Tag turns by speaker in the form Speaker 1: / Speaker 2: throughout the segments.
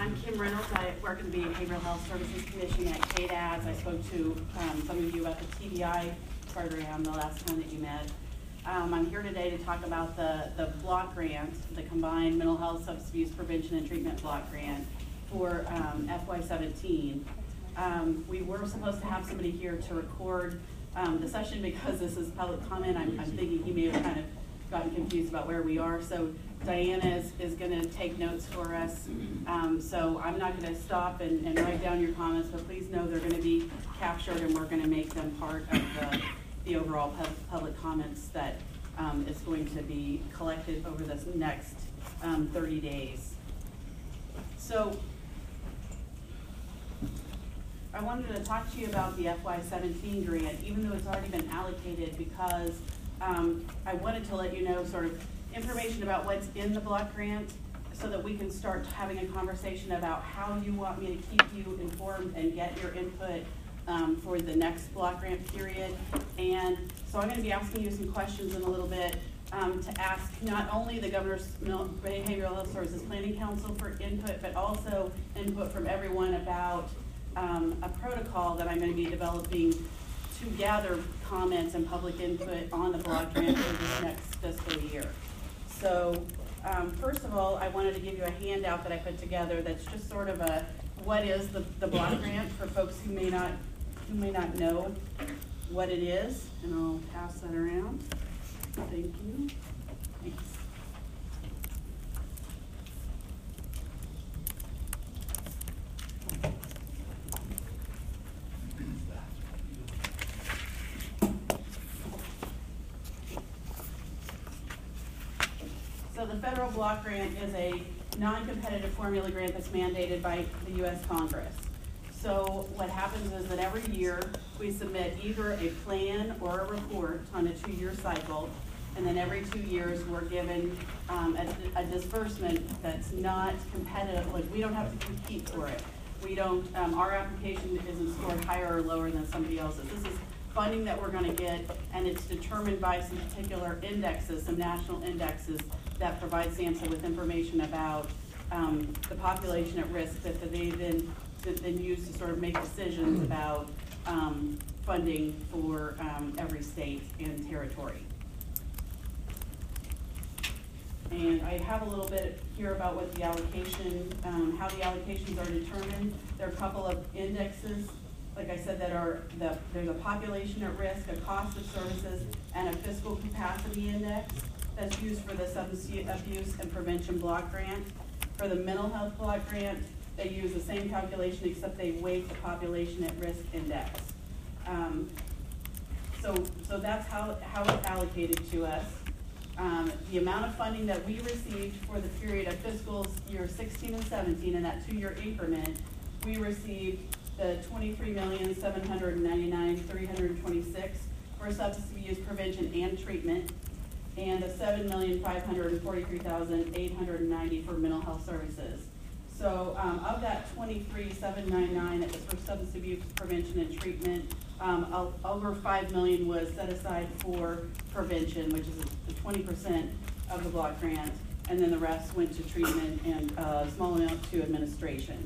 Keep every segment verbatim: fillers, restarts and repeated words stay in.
Speaker 1: I'm Kim Reynolds. I work in the Behavioral Health Services Commission at K D A S. I spoke to um, some of you about the T B I program the last time that you met. Um, I'm here today to talk about the, the block grant, the Combined Mental Health Substance Abuse Prevention and Treatment Block Grant for um, F Y seventeen. Um, we were supposed to have somebody here to record um, the session because this is public comment. I'm, I'm thinking he may have kind of gotten confused about where we are. So Diana is, is going to take notes for us. Um, so I'm not going to stop and, and write down your comments, but please know they're going to be captured and we're going to make them part of the, the overall pub, public comments that um, is going to be collected over this next um, thirty days. So I wanted to talk to you about the F Y seventeen grant, even though it's already been allocated, because um, I wanted to let you know sort of information about what's in the block grant so that we can start having a conversation about how you want me to keep you informed and get your input um, for the next block grant period. And so I'm going to be asking you some questions in a little bit um, to ask not only the Governor's Behavioral Health Services Planning Council for input, but also input from everyone about um, a protocol that I'm going to be developing to gather comments and public input on the block grant for this next fiscal year. So um, first of all, I wanted to give you a handout that I put together that's just sort of a, what is the, the block grant for folks who may not, who may not know what it is, and I'll pass that around. Thank you. Thanks. So the federal block grant is a non-competitive formula grant that's mandated by the U S Congress. So what happens is that every year we submit either a plan or a report on a two-year cycle, and then every two years we're given um, a, a disbursement that's not competitive. Like, we don't have to compete for it. We don't, um, our application isn't scored higher or lower than somebody else's. This is funding that we're going to get, and it's determined by some particular indexes, some national indexes that provide SAMHSA with information about um, the population at risk that they then, that then use to sort of make decisions about um, funding for um, every state and territory. And I have a little bit here about what the allocation, um, how the allocations are determined. There are a couple of indexes, like I said, that are, the, there's a population at risk, a cost of services, and a fiscal capacity index that's used for the substance abuse and prevention block grant. For the mental health block grant, they use the same calculation except they weight the population at risk index. Um, so, so that's how, how it's allocated to us. Um, the amount of funding that we received for the period of fiscal year sixteen and seventeen in that two-year increment, we received the twenty-three million seven hundred ninety-nine thousand three hundred twenty-six for substance abuse prevention and treatment, and the seven million five hundred forty-three thousand eight hundred ninety for mental health services. So um, of that twenty-three thousand seven hundred ninety-nine that was for substance abuse prevention and treatment, um, over five million was set aside for prevention, which is the twenty percent of the block grant, and then the rest went to treatment and a small amount to administration.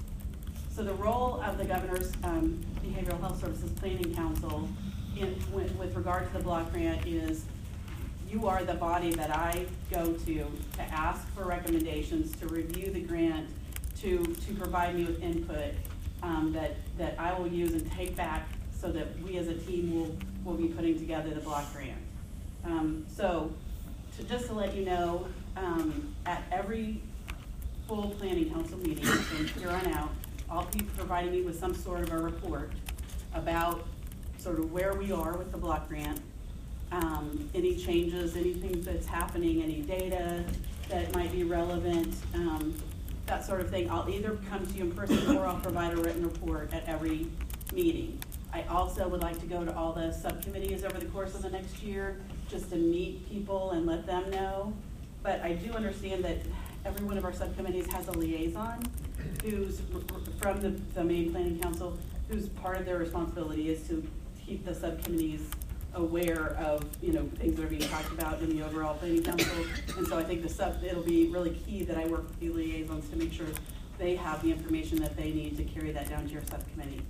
Speaker 1: So the role of the Governor's um, Behavioral Health Services Planning Council in, with, with regard to the block grant is, you are the body that I go to to ask for recommendations, to review the grant, to, to provide me with input um, that, that I will use and take back so that we as a team will, will be putting together the block grant. Um, so to, just to let you know, um, at every full planning council meeting from here on out, I'll be providing you with some sort of a report about sort of where we are with the block grant, um, any changes, anything that's happening, any data that might be relevant, um, that sort of thing. I'll either come to you in person or I'll provide a written report at every meeting. I also would like to go to all the subcommittees over the course of the next year just to meet people and let them know. But I do understand that every one of our subcommittees has a liaison who's from the, the main planning council, whose part of their responsibility is to keep the subcommittees aware of, you know, things that are being talked about in the overall planning council. And so I think the sub, it'll be really key that I work with the liaisons to make sure they have the information that they need to carry that down to your subcommittee.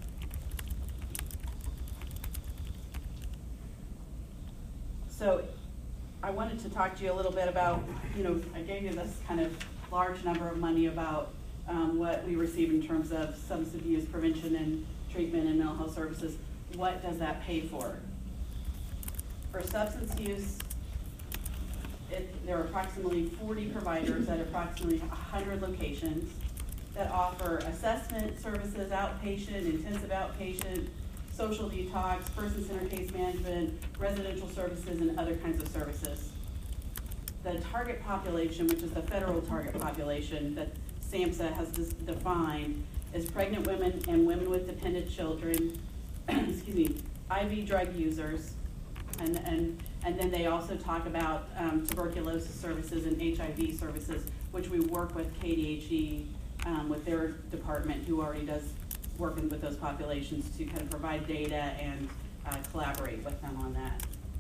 Speaker 1: So I wanted to talk to you a little bit about, you know, I gave you this kind of large number of money about um, what we receive in terms of substance abuse prevention and treatment and mental health services. What does that pay for? For substance use, it, there are approximately forty providers at approximately one hundred locations that offer assessment services, outpatient, intensive outpatient, social detox, person-centered case management, residential services, and other kinds of services. The target population, which is the federal target population that SAMHSA has defined, is pregnant women and women with dependent children, excuse me, I V drug users, and, and, and then they also talk about um, tuberculosis services and H I V services, which we work with K D H E, um, with their department, who already does working with those populations to kind of provide data and uh, collaborate with them on that.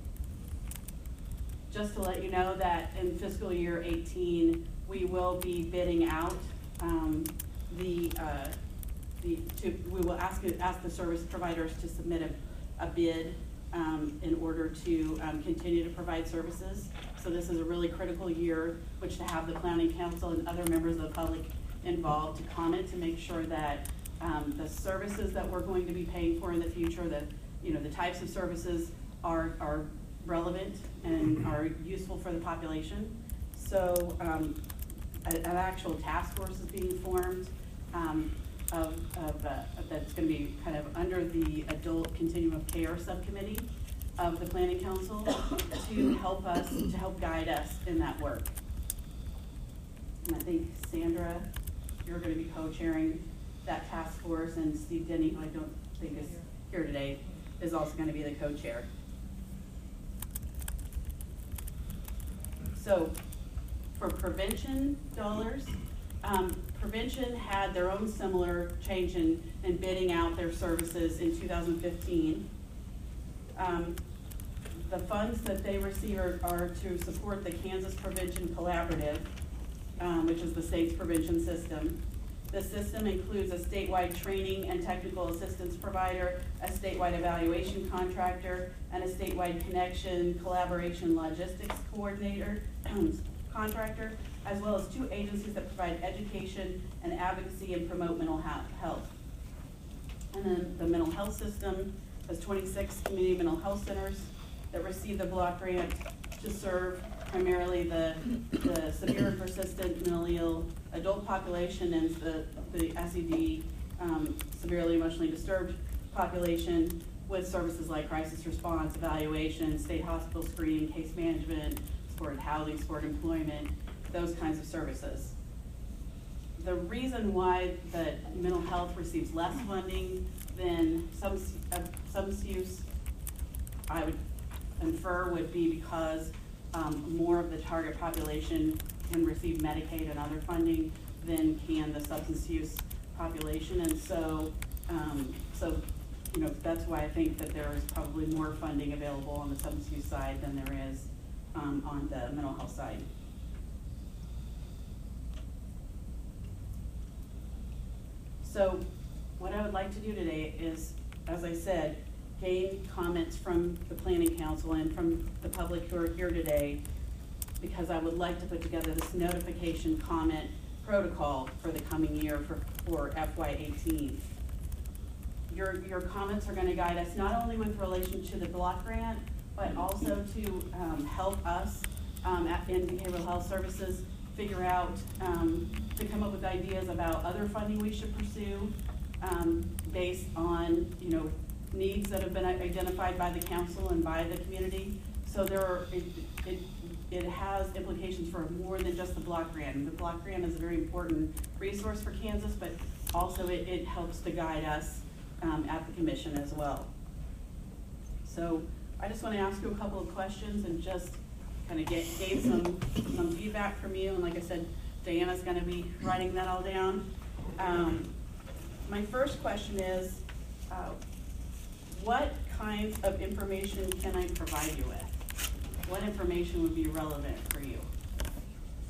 Speaker 1: Just to let you know that in fiscal year eighteen, we will be bidding out um, the, uh, the to, we will ask, ask the service providers to submit a, a bid um, in order to um, continue to provide services. So this is a really critical year, which to have the Planning Council and other members of the public involved to comment to make sure that Um, the services that we're going to be paying for in the future, that, you know, the types of services are, are relevant and are useful for the population. So um, a, an actual task force is being formed um, of, of, uh, that's going to be kind of under the Adult Continuum of Care Subcommittee of the Planning Council to help us, to help guide us in that work. And I think Sandra, you're going to be co-chairing that task force, and Steve Denny, who I don't think is here today, is also going to be the co-chair. So for prevention dollars, um, prevention had their own similar change in, in bidding out their services in two thousand fifteen. Um, the funds that they receive are, are to support the Kansas Prevention Collaborative, um, which is the state's prevention system. The system includes a statewide training and technical assistance provider, a statewide evaluation contractor, and a statewide connection, collaboration, logistics coordinator, contractor, as well as two agencies that provide education and advocacy and promote mental health. And then the mental health system has twenty-six community mental health centers that receive the block grant to serve primarily the, the severe and persistent mentally ill adult population and the, the S E D, um, severely emotionally disturbed population, with services like crisis response, evaluation, state hospital screening, case management, supported housing, supported employment, those kinds of services. The reason why that mental health receives less funding than some, uh, substance use, I would infer, would be because Um, more of the target population can receive Medicaid and other funding than can the substance use population, and so, um, so, you know, that's why I think that there is probably more funding available on the substance use side than there is um, on the mental health side. So, what I would like to do today is, as I said, gain comments from the Planning Council and from the public who are here today, because I would like to put together this notification comment protocol for the coming year for, for F Y eighteen. Your, your comments are going to guide us not only with relation to the block grant, but also to um, help us um, at, in behavioral health services figure out, um, to come up with ideas about other funding we should pursue um, based on, you know, needs that have been identified by the council and by the community. So there are, it, it, it has implications for more than just the block grant. And the block grant is a very important resource for Kansas, but also it, it helps to guide us um, at the commission as well. So I just want to ask you a couple of questions and just kind of get gain some, some feedback from you. And like I said, Diana's going to be writing that all down. Um, my first question is, uh, what kinds of information can I provide you with? What information would be relevant for you?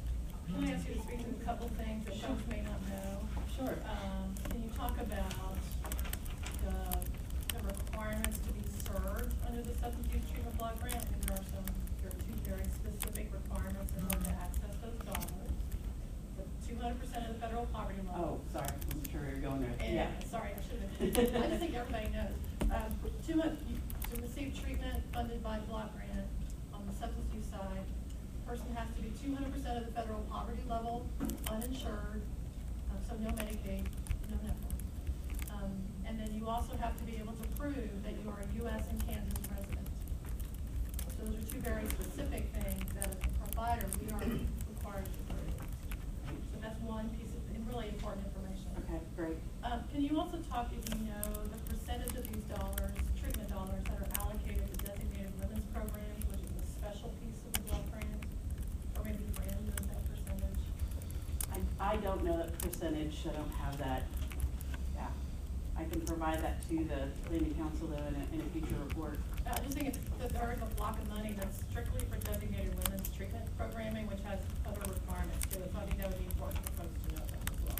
Speaker 2: Can I ask you to speak to a couple things that folks may not know?
Speaker 1: Sure.
Speaker 2: Um, can you talk about the, the requirements to be served under the substance use treatment block grant? And there are some, there are two very specific requirements in order to access those dollars. The two hundred percent of the federal poverty
Speaker 1: Oh,
Speaker 2: level.
Speaker 1: sorry, I'm sure you're going there.
Speaker 2: And,
Speaker 1: Yeah.
Speaker 2: sorry, I should have, I just think everybody knows. Um, two hundred, to receive treatment funded by the block grant on the substance use side, person has to be two hundred percent of the federal poverty level, uninsured, um, so no Medicaid, no Netflix. Um, and then you also have to be able to prove that you are a U S and Kansas resident. So those are two very specific things that as a provider, we are required to prove. So that's one piece of really important information.
Speaker 1: Okay, great.
Speaker 2: Um, can you also talk, if you know, the percentage of these dollars, treatment dollars that are allocated to designated women's programs, which is a special piece of the block grant? Or maybe Fran knows that percentage?
Speaker 1: I, I don't know that percentage, I don't have that. Yeah. I can provide that to the planning council though in a, in a future report.
Speaker 2: I just think it's, that there is a block of money that's strictly for designated women's treatment programming, which has other requirements to it, so I think that would be important for folks to know that as well.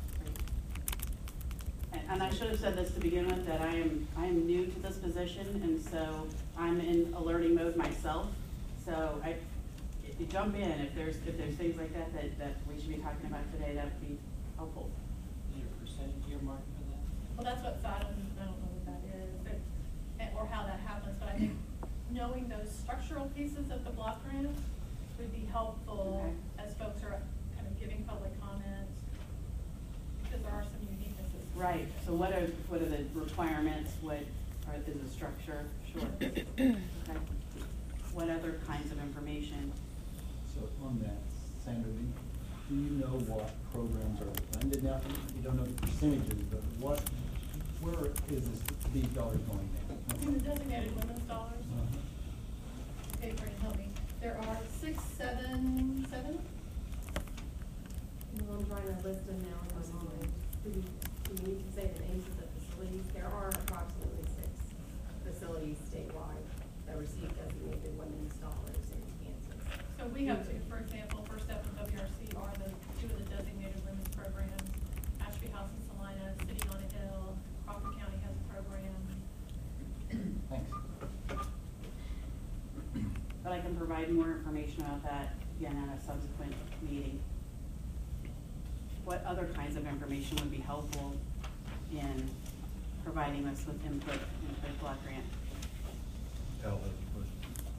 Speaker 1: And, and I should have said this to begin with, that I am, I am new to this position, and so I'm in a learning mode myself. So I, if you jump in, if there's, if there's things like that, that, that we should be talking about today, that would be helpful.
Speaker 3: Is there a percentage earmark for that?
Speaker 2: Well, that's what, I don't, I don't know what that is, but, and- or how that happens, but I think knowing those structural pieces of the block grant would be helpful
Speaker 1: Okay.
Speaker 2: as folks are kind of giving public comment, because there are some uniquenesses.
Speaker 1: Right, so what are, what are the requirements, what are, is the structure? Sure. Okay. What other kinds of information?
Speaker 4: So on that, Sandra, do do you know what programs are funded now? You don't know the percentages, but what, where is this, these dollars going
Speaker 2: In the designated women's dollars,
Speaker 4: now? Uh-huh.
Speaker 2: okay, Fran, help me, there are six, seven, seven?
Speaker 5: Well, I'm trying to list them now in my mind. Do we, do we need to say the names of the facilities? There are approximately six facilities statewide that receive designated women's dollars in Kansas.
Speaker 2: So we have two, for example, First Step and W R C are the two of the designated women's programs. Ashby House in Salina, City on a Hill, Crawford County has a program.
Speaker 4: Thanks.
Speaker 1: But I can provide more information about that again at a subsequent meeting. What other kinds of information would be helpful in providing us with input in the block grant?
Speaker 6: Al has a question.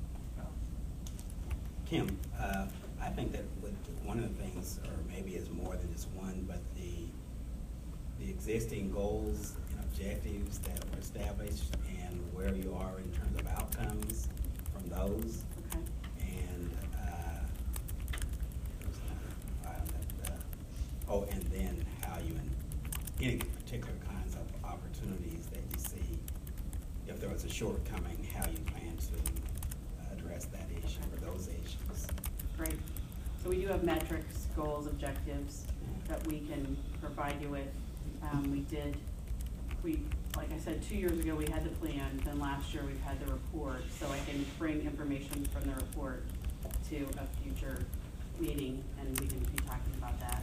Speaker 6: Kim, uh, I think that with one of the things, or maybe it's more than just one, but the the existing goals and objectives that were established and where you are in terms of outcomes from those.
Speaker 1: Okay.
Speaker 6: And uh, there's another item that, uh, oh, and then how you, in any particular kinds of opportunities that you see, if there was a shortcoming, how you plan to address that issue or those issues.
Speaker 1: Great. So we do have metrics, goals, objectives that we can provide you with. Um, we did, we, like I said, two years ago we had the plan, then last year we've had the report, so I can bring information from the report to a future meeting and we can be talking about that.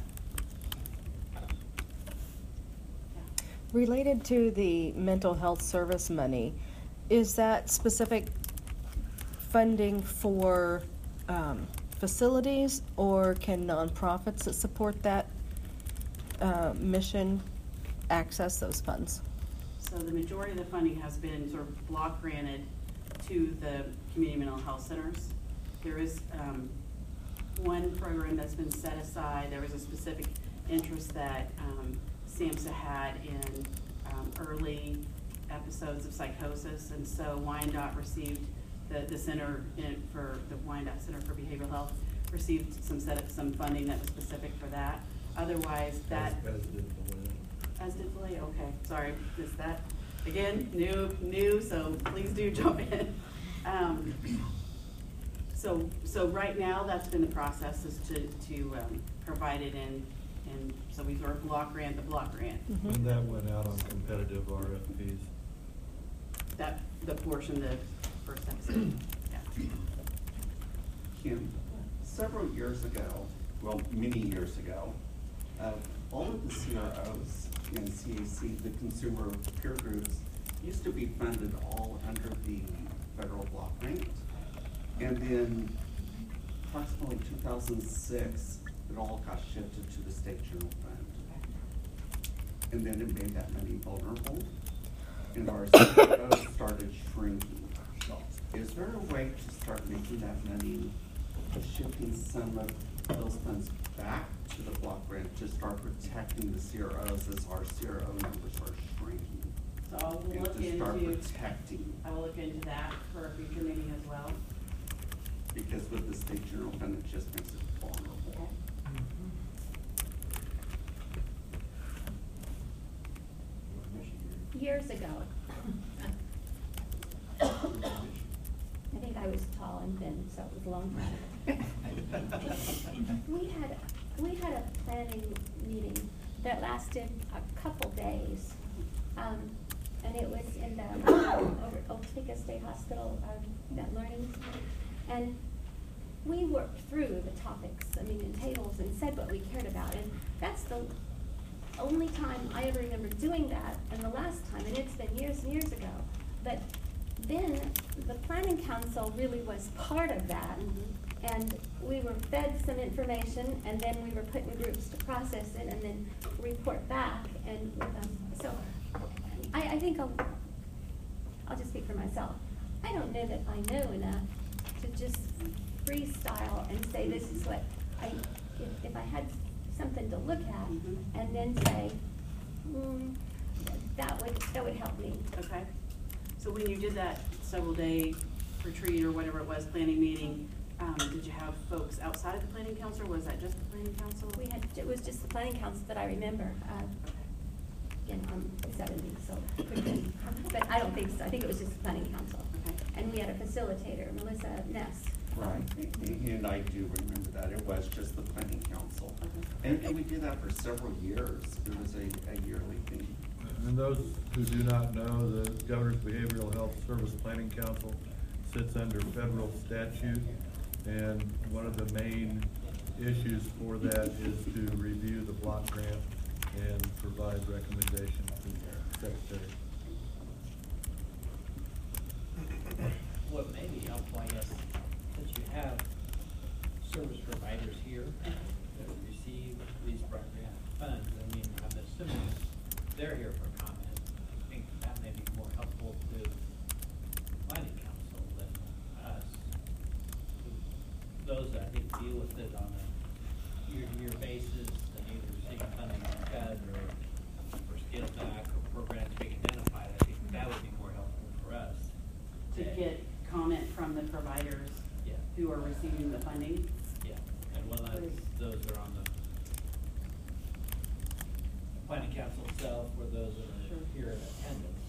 Speaker 1: Yeah.
Speaker 7: Related to the mental health service money, is that specific funding for um, facilities, or can nonprofits that support that uh, mission access those funds?
Speaker 1: So the majority of the funding has been sort of block granted to the community mental health centers. There is um, one program that's been set aside. There was a specific interest that um, SAMHSA had in um, early episodes of psychosis, and so Wyandotte received the, the center in, for the Wyandotte Center for Behavioral Health received some set of some funding that was specific for that. Otherwise, that
Speaker 6: As, as did the women.
Speaker 1: as did Lily. Okay, sorry, is that again new new? So please do jump in. Um, so so right now, that's been the process is to to um, provide it in. And so we sort of block grant the block grant.
Speaker 7: Mm-hmm.
Speaker 8: When that went out on competitive R F Ps?
Speaker 1: That, the portion, the first episode, yeah.
Speaker 9: Kim, several years ago, well, many years ago, uh, all of the C R Os in C A C, the consumer peer groups, used to be funded all under the federal block grant. And then approximately two thousand six, it all got shifted to the state general fund. And then it made that money vulnerable, and our C R Os started shrinking. Is there a way to start making that money, shifting some of those funds back to the block grant to start protecting the C R Os as our C R O numbers are shrinking?
Speaker 1: So I will
Speaker 9: And
Speaker 1: look
Speaker 9: to start
Speaker 1: into,
Speaker 9: protecting,
Speaker 1: I will look into that for a future meeting as well.
Speaker 9: because with the state general fund, it just makes it vulnerable.
Speaker 1: Okay.
Speaker 10: Years ago, I think I was tall and thin, so it was a long time. We had, we had a planning meeting that lasted a couple days. Um, and it was in the, over Oteka State Hospital, um, that learning center. And we worked through the topics, I mean, in tables, and said what we cared about. And that's the only time I ever remember doing that, and the last time, and it's been years and years ago. But then the planning council really was part of that, and we were fed some information, and then we were put in groups to process it and then report back. And um, so I, I think I'll, I'll just speak for myself. I don't know that I know enough to just freestyle and say this is what I, if, if I had something to look at,
Speaker 1: Mhm.
Speaker 10: and then say, hmm, that would, that would help me.
Speaker 1: Okay. So when you did that several day retreat or whatever it was, planning meeting, um, did you have folks outside of the planning council, or was that just the planning council?
Speaker 10: We had, it was just the planning council that I remember, uh,
Speaker 1: Okay.
Speaker 10: again, I'm seventy, so, but I don't think so, I think it was just the planning council.
Speaker 1: Okay.
Speaker 10: And we had a facilitator, Melissa Ness.
Speaker 9: Right, and I do remember that, it was just the planning council.
Speaker 1: Okay.
Speaker 9: And, and we did that for several years, it was a, a yearly thing.
Speaker 8: And those who do not know, the Governor's Behavioral Health Service Planning Council sits under federal statute, and one of the main issues for that is to review the block grant and provide recommendations to the secretary.
Speaker 3: What may be helpful, I guess, since you have service providers here that receive these block grant funds, I mean, I'm assuming they're here for comment. I think that may be more helpful to planning council than us. Those that I think deal with it on a year-to-year basis and either receive funding from F E D or, or scale back or programs being identified, I think that would be more helpful for us.
Speaker 1: To get comment from the providers
Speaker 3: Yeah.
Speaker 1: who are receiving the funding?
Speaker 3: Yeah, and one of those are on the planning council itself, or those that
Speaker 1: Sure.
Speaker 3: are here in attendance.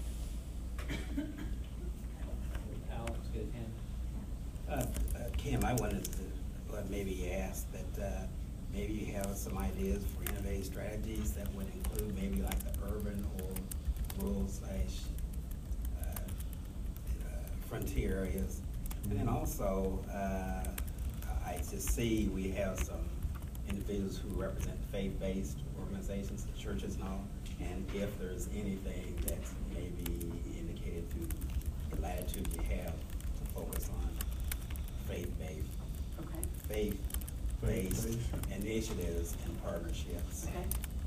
Speaker 3: Alex, get his hand.
Speaker 6: Uh, uh, Kim, I wanted to, well, maybe ask that, uh, maybe you have some ideas for innovative strategies that would include maybe like the urban or rural slash, uh, uh, frontier areas. And then also, uh, I just see we have some individuals who represent faith-based organizations, churches and all, and if there's anything that's maybe indicated through the latitude you have to focus on faith-based,
Speaker 1: Okay.
Speaker 6: faith-based
Speaker 8: Faith-based.
Speaker 6: initiatives and partnerships.
Speaker 1: Okay.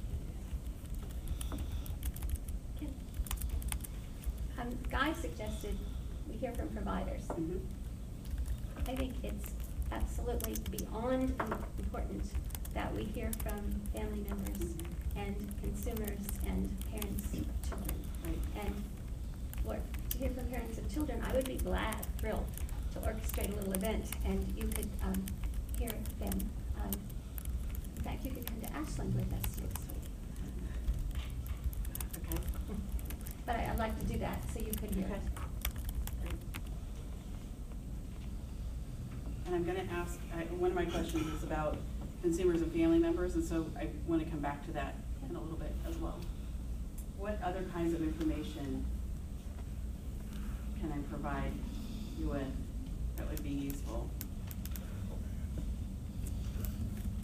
Speaker 10: Um, Guy suggested we hear from providers.
Speaker 1: Mhm.
Speaker 10: I think it's absolutely beyond important that we hear from family members and consumers and parents of children.
Speaker 1: Right.
Speaker 10: And for, to hear from parents of children, I would be glad, thrilled to orchestrate a little event, and you could um, hear them. Um, in fact, you could come to Ashland with us next week.
Speaker 1: Okay.
Speaker 10: But I, I'd like to do that so you could hear.
Speaker 1: Okay. And I'm gonna ask, I, one of my questions is about consumers and family members, and so I wanna come back to that in a little bit as well. What other kinds of information can I provide you with that would be useful?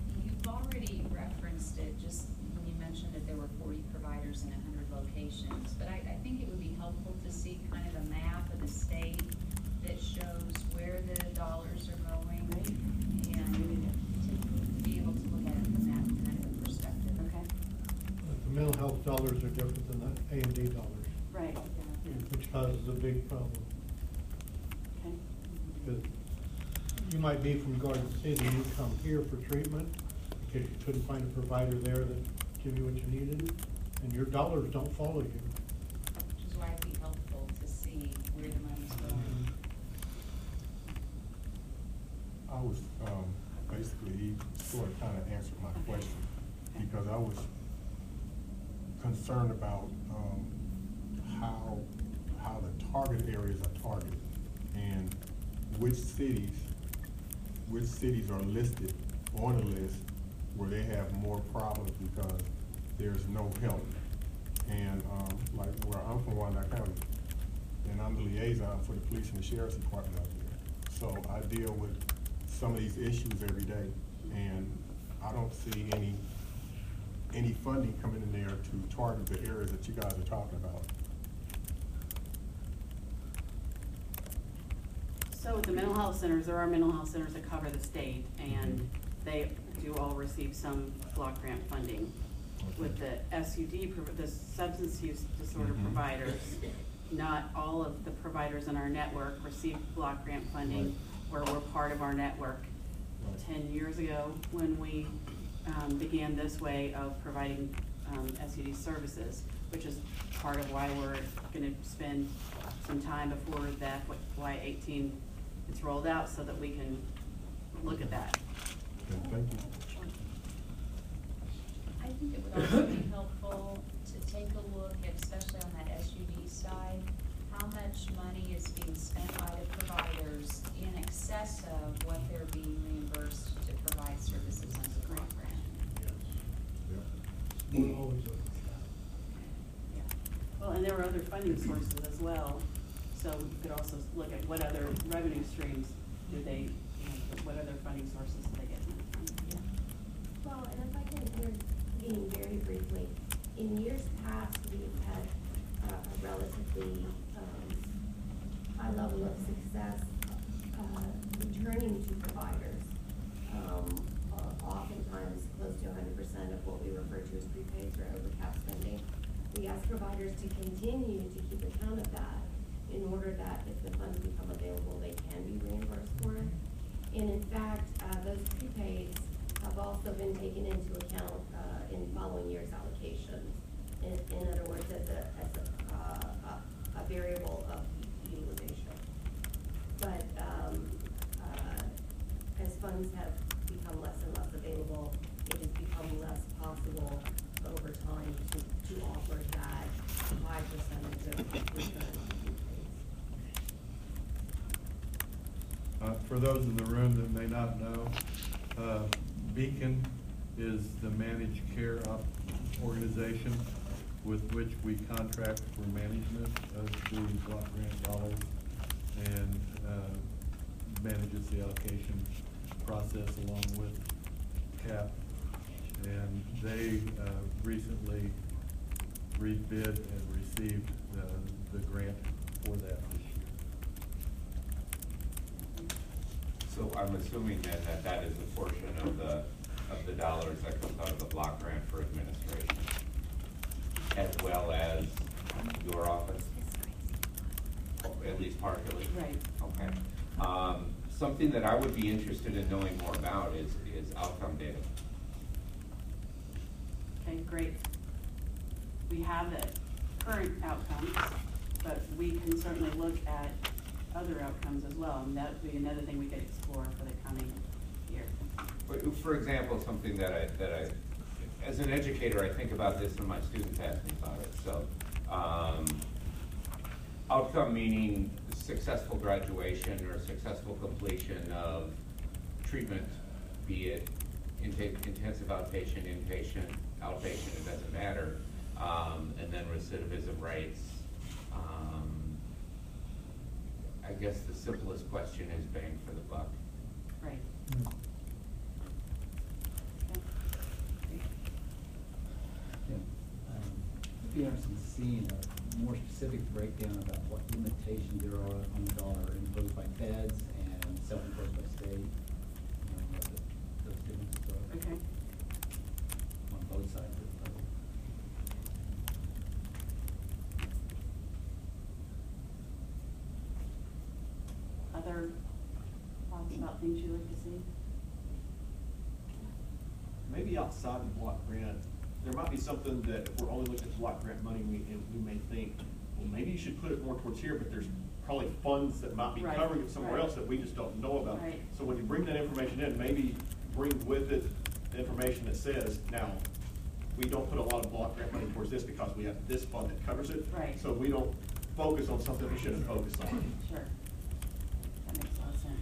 Speaker 11: already referenced it, just when you mentioned that there were forty providers in a hundred locations, but I, I think it would be helpful to see kind of a map of the state that shows where the dollars are going.
Speaker 1: Right.
Speaker 11: And to be able to look at it from that kind of perspective.
Speaker 1: Okay,
Speaker 12: The mental health dollars are different than the A and D dollars,
Speaker 1: right,
Speaker 12: which causes a big problem.
Speaker 1: okay.
Speaker 12: Because you might be from Garden City, you come here for treatment because you couldn't find a provider there that give you what you needed, and your dollars don't follow you.
Speaker 11: Which is why it'd be helpful to see where the money's going.
Speaker 13: I was, um, basically, he sort of kind of answered my question, because I was concerned about, um, how, how the target areas are targeted, and which cities, which cities are listed on the list where they have more problems because there's no help. And, um, like where I'm from, Wyandotte County, and I'm the liaison for the police and the sheriff's department out there. So I deal with some of these issues every day, and I don't see any, any funding coming in there to target the areas that you guys are talking about.
Speaker 1: So with the mental health centers, there are mental health centers that cover the state, and they do all receive some block grant funding. With the S U D, prov- the substance use disorder
Speaker 13: Mhm.
Speaker 1: providers, not all of the providers in our network receive block grant funding, where we're part of our network.
Speaker 13: Right.
Speaker 1: Ten years ago, when we um, began this way of providing um, S U D services, which is part of why we're gonna spend some time before that Y eighteen gets rolled out, so that we can look at that.
Speaker 13: Okay, thank you.
Speaker 11: I think it would also be helpful to take a look, especially on that S U D side, how much money is being spent by the providers in excess of what they're being reimbursed to provide services under the block grant.
Speaker 13: Yep.
Speaker 12: We're always looking at that.
Speaker 1: Yeah. Well, and there are other funding sources as well, so we could also look at what other revenue streams do they, you know, what other funding sources do they get money from? Yeah.
Speaker 5: Well, and if I can intervene very briefly, in years past, we've had uh, a relatively um, high level of success uh, returning to providers. Um, uh, oftentimes, close to one hundred percent of what we refer to as prepaids or overcap spending. We ask providers to continue to keep account of that in order that if the funds become available, they can be reimbursed for it. And in fact, uh, those prepaids have also been taken into account uh, in following year's allocations. In, in other words, as a, as a, uh, a, a variable of utilization. But um, uh, as funds have become less and less available, it has become less possible over time to, to offer that high percentage of return.
Speaker 8: Uh, for those in the room that may not know, uh, Beacon is the managed care op- organization with which we contract for management of the block grant dollars and uh, manages the allocation process along with C A P. And they uh, recently rebid and received the, the grant for that this year.
Speaker 14: So I'm assuming then that that is a portion of the, of the dollars that comes out of the block grant for administration, as well as your office, at least partially?
Speaker 1: Right.
Speaker 14: Okay. Um, something that I would be interested in knowing more about is, is outcome data.
Speaker 1: Okay, great. We have the current outcomes, but we can certainly look at other outcomes as well, and that would be another thing we could explore for the coming year.
Speaker 14: But for example, something that I, that I, as an educator, I think about this when my students ask me about it. So, um, outcome meaning successful graduation or successful completion of treatment, be it inta- intensive outpatient, inpatient, outpatient, it doesn't matter. Um, and then recidivism rates. Um, I guess the simplest question is bang for the buck.
Speaker 1: Right.
Speaker 12: Mm.
Speaker 1: Okay.
Speaker 4: be interested in seeing a more specific breakdown about what limitations there are on the dollar imposed by feds and self-imposed by state. You know, what the- those differences are.
Speaker 1: Okay.
Speaker 4: On both sides of the puzzle.
Speaker 1: Other thoughts about things you'd like to see?
Speaker 15: Maybe outside the block grant, there might be something that if we're only looking at block grant money, we, and we may think, well, maybe you should put it more towards here, but there's probably funds that might be
Speaker 1: Right,
Speaker 15: covering it somewhere
Speaker 1: right.
Speaker 15: else that we just don't know about.
Speaker 1: Right.
Speaker 15: So when you bring that information in, maybe bring with it the information that says, now, we don't put a lot of block grant money towards this because we have this fund that covers it.
Speaker 1: Right.
Speaker 15: So we don't focus on something we shouldn't focus on.
Speaker 1: Sure. That makes a lot of sense.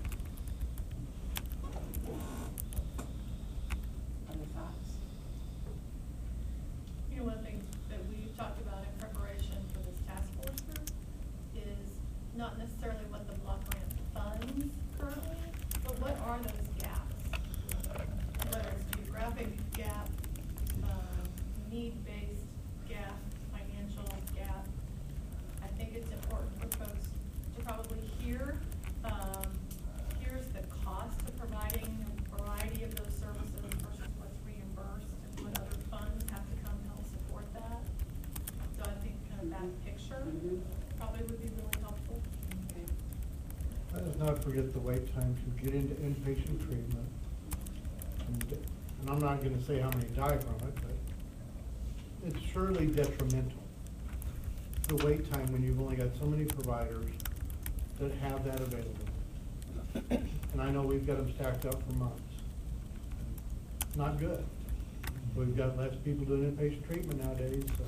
Speaker 1: Other thoughts?
Speaker 2: You know, one thing that we talked about in preparation for this task force group is not necessarily what the block grant funds currently, but what are those gaps? Whether it's geographic gap, um, need-based gap, financial gap. I think it's important for folks to probably hear, um, here's the cost of providing a variety of those services versus what's reimbursed and what other funds have to come help support that. So I think kind of that picture
Speaker 1: Mhm.
Speaker 2: probably would be really helpful.
Speaker 1: Okay.
Speaker 12: Let us not forget the wait time to get into inpatient treatment. And, and I'm not gonna say how many die from it, but it's surely detrimental. The wait time when you've only got so many providers that have that available. And I know we've got them stacked up for months. Not good. We've got less people doing inpatient treatment nowadays, so.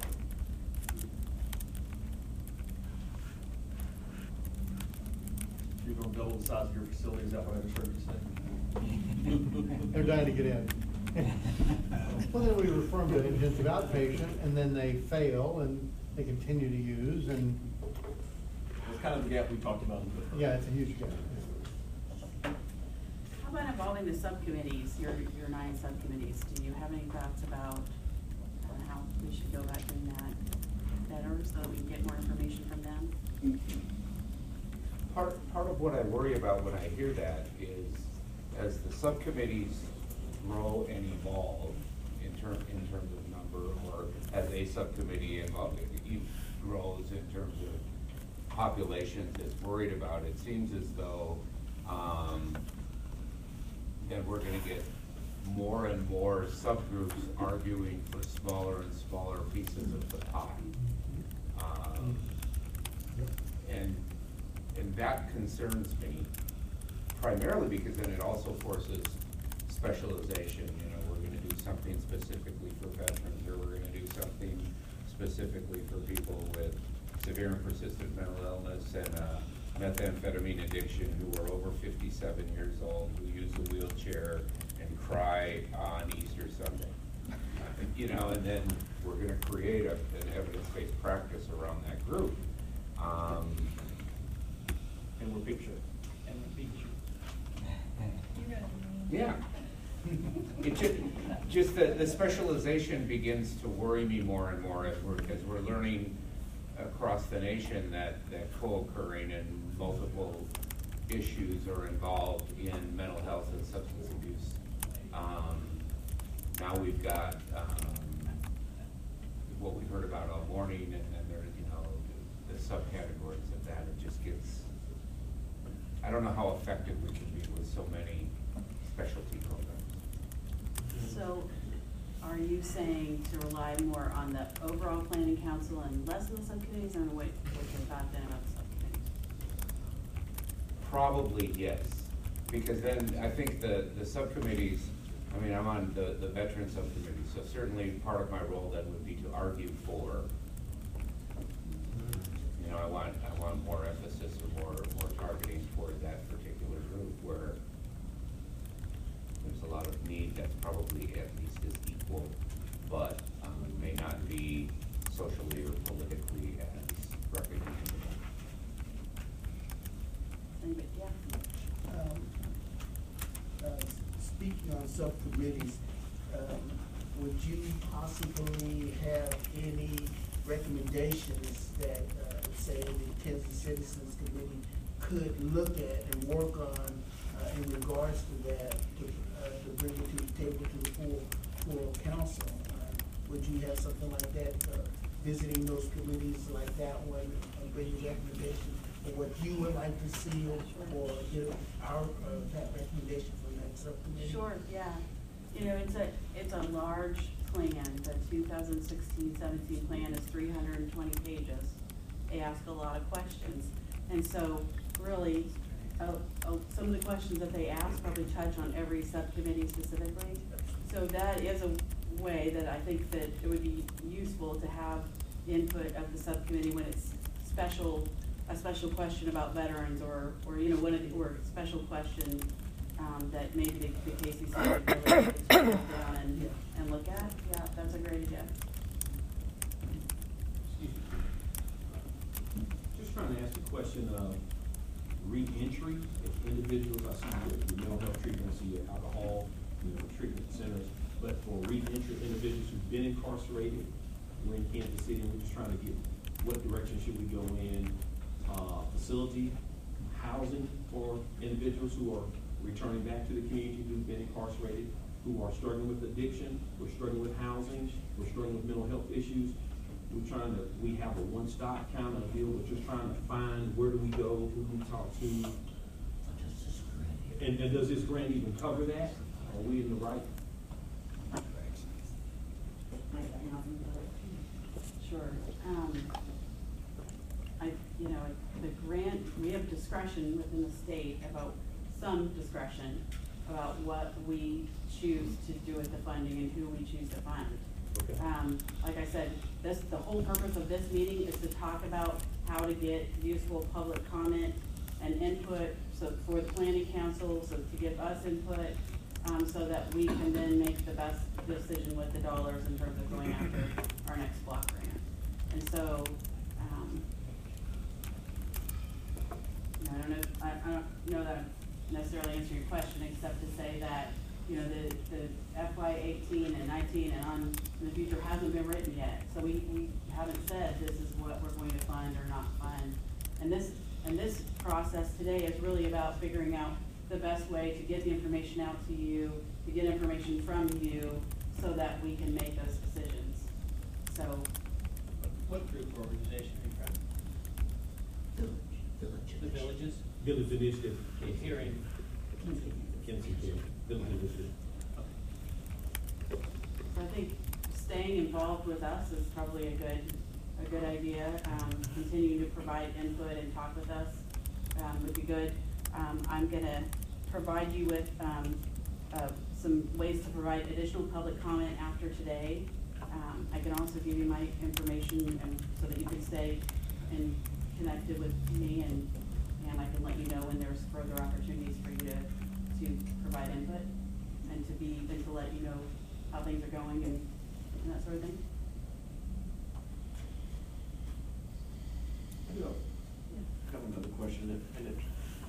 Speaker 15: You're gonna double the size of your facility, is that what I just heard you say?
Speaker 12: They're dying to get in. Well, then we refer them to intensive outpatient, and then they fail, and they continue to use, and,
Speaker 15: It's kind of the gap we talked about. in the-
Speaker 12: yeah, it's a huge gap.
Speaker 1: How about involving the subcommittees, your, your nine subcommittees? Do you have any thoughts about uh, how we should go about doing that better so that we can get more information from them?
Speaker 14: Part, part of what I worry about when I hear that is, as the subcommittees grow and evolve in term, in terms of number, or as a subcommittee involved, it grows in terms of populations is worried about, it seems as though, um, that we're gonna get more and more subgroups arguing for smaller and smaller pieces of the pie. Um, and, and that concerns me primarily because then it also forces specialization. You know, we're gonna do something specifically for veterans, or we're gonna do something specifically for people with severe and persistent mental illness and uh, methamphetamine addiction who are over fifty-seven years old, who use a wheelchair and cry on Easter Sunday. You know, and then we're gonna create a, an evidence-based practice around that group. Um,
Speaker 15: And we're big shit.
Speaker 3: And the feature.
Speaker 2: You're gonna
Speaker 14: Yeah. It just, just the, the specialization begins to worry me more and more as we're, as we're learning across the nation that, that co-occurring and multiple issues are involved in mental health and substance abuse. Um, now we've got, um, what we've heard about all morning, and then there's, you know, the, the subcategories of that. It just gets, I don't know how effective we can be with so many specialty programs.
Speaker 1: So are you saying to rely more on the overall planning council and less of the subcommittees? And what, what's your thought then about the subcommittees?
Speaker 14: Probably yes, because then I think the, the subcommittees, I mean, I'm on the, the veteran subcommittee, so certainly part of my role then would be to argue for, you know, I want, I want more emphasis or more, more targeting for that particular group where there's a lot of need that's probably at least as equal, but um, may not be socially or politically as recognizable.
Speaker 1: Anybody, yeah?
Speaker 16: Um, uh, Speaking on subcommittees, um, would you possibly have any recommendations that, uh, say, the Kansas Citizens Committee could look at and work on, uh, in regards to that, to, uh, to bring it to the table to the full, full council? Uh, Would you have something like that, uh, visiting those committees like that one, and bringing recommendations for what you would like to see, or, or get our, uh, that recommendation from that subcommittee?
Speaker 1: Sure, yeah. You know, it's a, it's a large plan. The two thousand sixteen seventeen plan is three hundred and twenty pages. They ask a lot of questions. And so really, uh, uh, some of the questions that they ask probably touch on every subcommittee specifically. So that is a way that I think that it would be useful to have input of the subcommittee when it's special, a special question about veterans, or, or, you know, one of the, or a special question, um, that maybe the, the K C C would really like to sit down and, and look at. Yeah, that's a great idea.
Speaker 17: Just trying to ask a question of re-entry. If individuals, I see the mental health treatment, I see alcohol, you know, treatment centers, but for re-entry individuals who've been incarcerated, we're in Kansas City, and we're just trying to get what direction should we go in, uh, facility, housing for individuals who are returning back to the community who've been incarcerated, who are struggling with addiction, we're struggling with housing, we're struggling with mental health issues. We're trying to, we have a one-stop kind of deal, we're just trying to find where do we go, who do we talk to? And, and does this grant even cover that? Are we in the right?
Speaker 1: Sure. Um, I, you know, the grant, we have discretion within the state about, some discretion about what we choose to do with the funding and who we choose to fund.
Speaker 17: Okay.
Speaker 1: Um, like I said, this, the whole purpose of this meeting is to talk about how to get useful public comment and input, so for the planning council, so to give us input, um, so that we can then make the best decision with the dollars in terms of going after our next block grant. And so, um, you know, I don't know, I, I don't know that I'm necessarily answering your question, except to say that, you know, the, the F Y eighteen and nineteen and on in the future hasn't been written yet. So we, we haven't said this is what we're going to fund or not fund. And this, and this process today is really about figuring out the best way to get the information out to you, to get information from you, so that we can make those decisions. So.
Speaker 3: What group or organization are you from? The villages?
Speaker 17: Village Initiative.
Speaker 3: Here in
Speaker 17: Kansas City. Village Initiative.
Speaker 1: So I think staying involved with us is probably a good, a good idea. Um, continuing to provide input and talk with us, um, would be good. Um, I'm gonna provide you with, um, uh, some ways to provide additional public comment after today. Um, I can also give you my information, and so that you can stay and connected with me, and, and I can let you know when there's further opportunities for you to, to provide input, and to be, and to let you know how things are going and, and that sort of thing.
Speaker 15: You know, I have another question, and it, and it,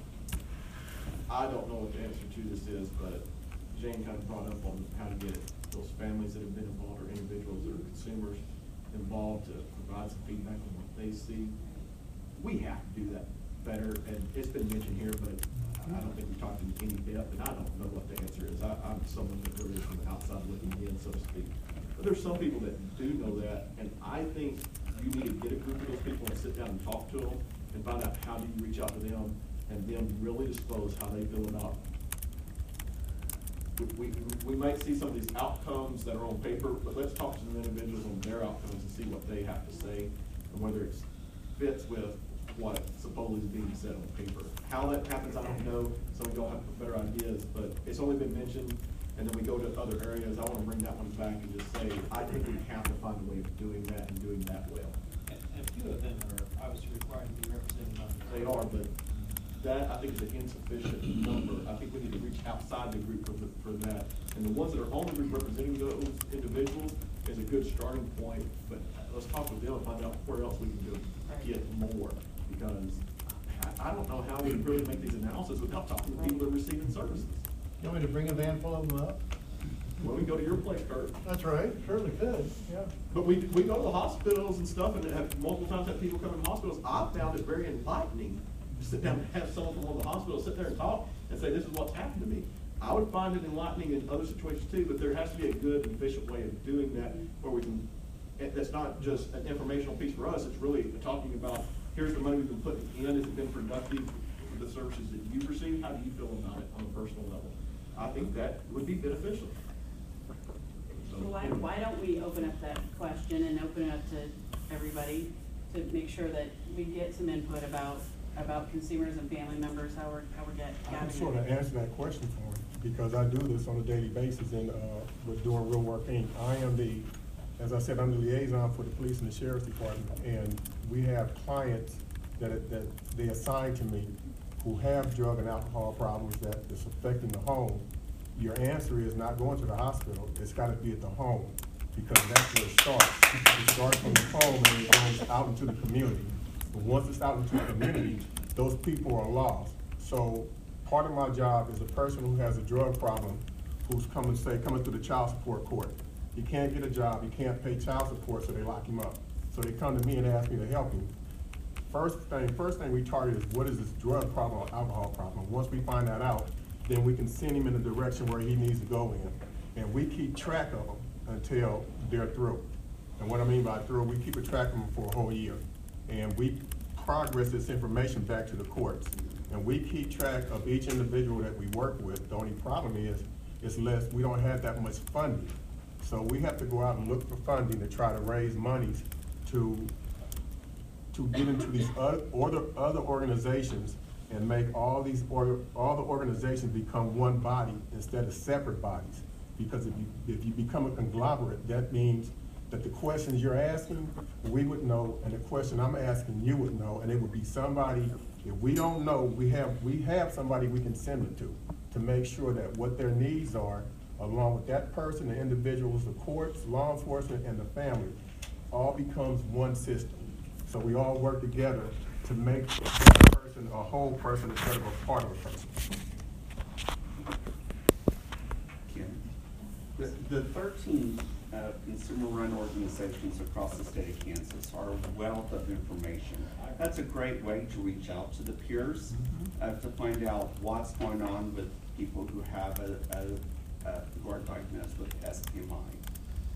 Speaker 15: I don't know what the answer to this is, but Jane kind of brought up on how to get those families that have been involved, or individuals or consumers involved, to provide some feedback on what they see. We have to do that better, and it's been mentioned here, but I don't think we talked in any depth, and I don't know what the answer is. I, I'm someone that really is from the outside looking in, so to speak. But there's some people that do know that, and I think you need to get a group of those people and sit down and talk to them and find out how do you reach out to them, and them really disclose how they feel about. We, we, we might see some of these outcomes that are on paper, but let's talk to the individuals on their outcomes and see what they have to say, and whether it fits with what supposedly is being said on paper. How that happens, I don't know. Some of y'all have better ideas, but it's only been mentioned, and then we go to other areas. I want to bring that one back and just say, I think we have to find a way of doing that and doing that well.
Speaker 3: And, and a few of them are obviously required to be represented on the.
Speaker 15: They are, but that, I think, is an insufficient number. I think we need to reach outside the group for, the, for that. And the ones that are on the group representing those individuals is a good starting point, but let's talk with them and find out where else we can do to get more. Because I, I don't know how we really make these analyses without talking to people that are receiving services.
Speaker 12: You want me to bring a van full of them up?
Speaker 15: Well, we go to your place, Kurt.
Speaker 12: That's right, surely could, yeah.
Speaker 15: But we, we go to the hospitals and stuff, and have multiple times have people come in hospitals. I found it very enlightening to sit down and have someone from one of the hospitals sit there and talk and say, this is what's happened to me. I would find it enlightening in other situations too, but there has to be a good and efficient way of doing that where we can, it- that's not just an informational piece for us, it's really talking about, here's the money we've been putting in, has it been productive for the services that you've received, how do you feel about it on a personal level? I think that would be beneficial. So,
Speaker 1: So why, why don't we open up that question and open it up to everybody to make sure that we get some input about, about consumers and family members, how we're, how we're get-
Speaker 13: I can
Speaker 1: gathering.
Speaker 13: sort of answer that question for him, because I do this on a daily basis and, uh, with Doing Real Work Incorporated. I am the, as I said, I'm the liaison for the police and the sheriff's department, and we have clients that, that they assign to me who have drug and alcohol problems that is affecting the home. Your answer is not going to the hospital, it's gotta be at the home, because that's where it starts. It starts from the home and it goes out into the community. But once it's out into the community, those people are lost. So part of my job is a person who has a drug problem, who's coming, say, coming through the child support court. He can't get a job, he can't pay child support, so they lock him up. So they come to me and ask me to help him. First thing, first thing we target is what is this drug problem or alcohol problem? Once we find that out, then we can send him in the direction where he needs to go in. And we keep track of them until they're through. And what I mean by through, we keep a track of them for a whole year. And we progress this information back to the courts. And we keep track of each individual that we work with. The only problem is, it's less, we don't have that much funding. So we have to go out and look for funding to try to raise monies to, to get into these other, other, other organizations and make all these, order, all the organizations become one body instead of separate bodies. Because if you, if you become a conglomerate, that means that the questions you're asking, we would know, and the question I'm asking, you would know, and it would be somebody, if we don't know, we have, we have somebody we can send it to, to make sure that what their needs are, along with that person, the individuals, the courts, law enforcement, and the family, all becomes one system. So we all work together to make that person a whole person instead of a part of a person.
Speaker 9: Kim, the, the thirteen uh, consumer-run organizations across the state of Kansas are a wealth of information. That's a great way to reach out to the peers, uh, to find out what's going on with people who have a, a, a who are diagnosed with S P M I.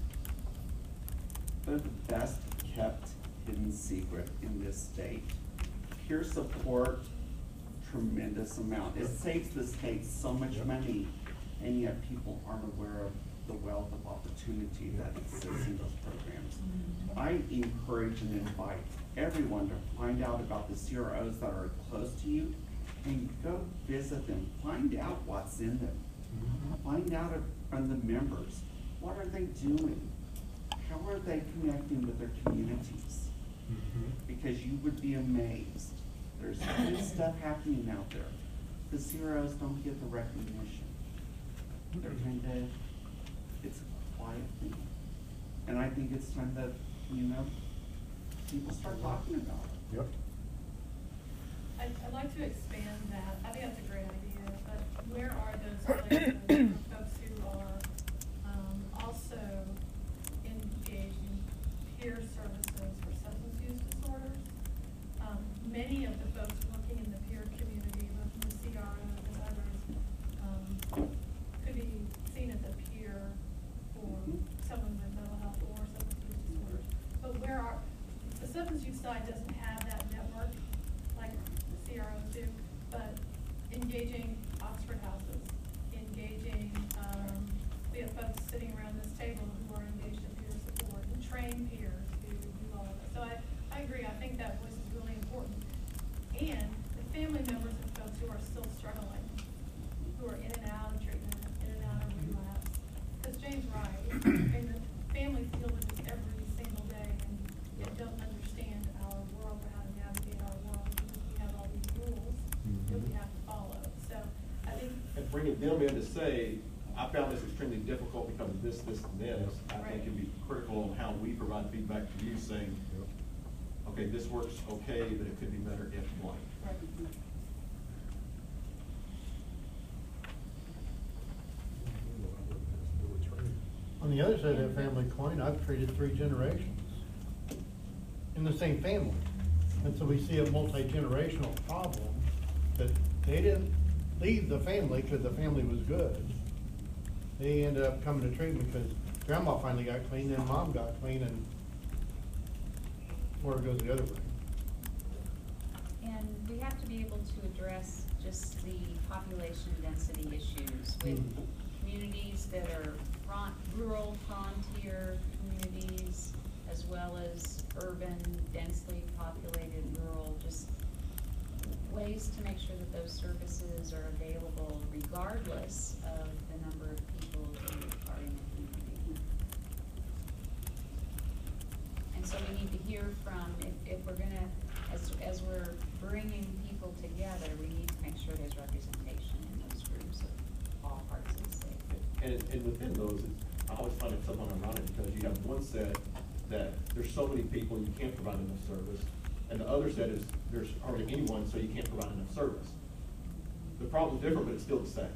Speaker 9: They're the best kept hidden secret in this state. Peer support, tremendous amount. It saves the state so much money, and yet people aren't aware of the wealth of opportunity that exists in those programs. I encourage and invite everyone to find out about the C R Os that are close to you and go visit them. Find out what's in them. Find out from the members. What are they doing? How are they connecting with their communities? Because you would be amazed. There's good stuff happening out there. The C R Os don't get the recognition. They're kind of, it's a quiet thing. And I think it's time that, you know, people start talking about it.
Speaker 13: Yep.
Speaker 2: I'd, I'd like to expand that. I think that's a great idea, but where are those places for folks who are, um, also engaged in peer services for substance use disorders? Um, many of the folks working in the peer community, both in the C R Os and others, um, could be seen as a peer for someone with mental health or substance use disorders. But where are, the substance use side doesn't have that network like the C R Os do, but engaging Oxford houses, engaging, um, we have folks sitting around this table who are engaged in peer support, and train peers who do all of that. So I, I agree, I think that voice is really important. And the family members of folks who are still struggling, who are in and out of treatment, in and out of relapse. Because Jane's right, and the families deal with this every single day and yet don't understand our world or how to navigate our world because we have all these rules that we have to follow. So I think.
Speaker 15: And bringing them in to say, I found this extremely difficult because of this, this, and this, I think can be critical on how we provide feedback to you saying, okay, this works okay, but it could be better if blank.
Speaker 2: Right.
Speaker 12: On the other side of that family coin, I've treated three generations in the same family. And so we see a multi-generational problem that they didn't leave the family because the family was good. They ended up coming to treatment because grandma finally got clean, then mom got clean, and or it goes the other way.
Speaker 11: And we have to be able to address just the population density issues with
Speaker 12: Mm.
Speaker 11: communities that are front, rural frontier communities, as well as urban, densely populated rural, just ways to make sure that those services are available regardless of the number of people who are in the community. And so we need to hear from, if, if we're gonna, as, as we're bringing people together, we need to make sure there's representation in those groups of all parts of the state.
Speaker 15: And, and within those, it's, I always find it somewhat ironic because you have one set that there's so many people you can't provide enough service, and the other set is there's hardly anyone, so you can't provide enough service. The problem's different, but it's still the same.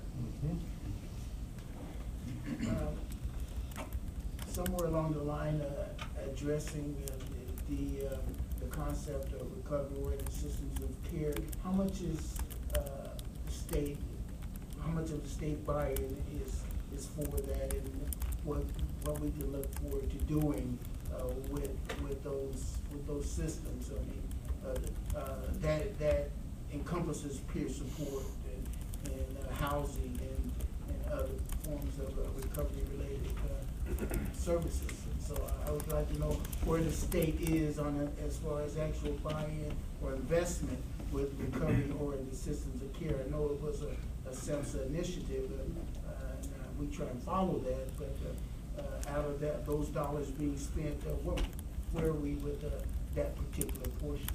Speaker 16: Uh, Somewhere along the line, uh, addressing uh, the, the, um, the concept of recovery-oriented systems of care, how much is, uh, the state, how much of the state buy-in is, is for that, and what, what we can look forward to doing, uh, with, with those, with those systems? I mean, uh, uh, that, that encompasses peer support and, and uh, housing and, and other forms of uh, recovery-related, uh, services. And so I would like to know where the state is on it as far as actual buy-in or investment with recovery-oriented systems of care. I know it was a, a SEMSA initiative, and, uh, and uh, we try and follow that, but uh, uh, out of that, those dollars being spent, uh, what, where are we with uh, that particular portion?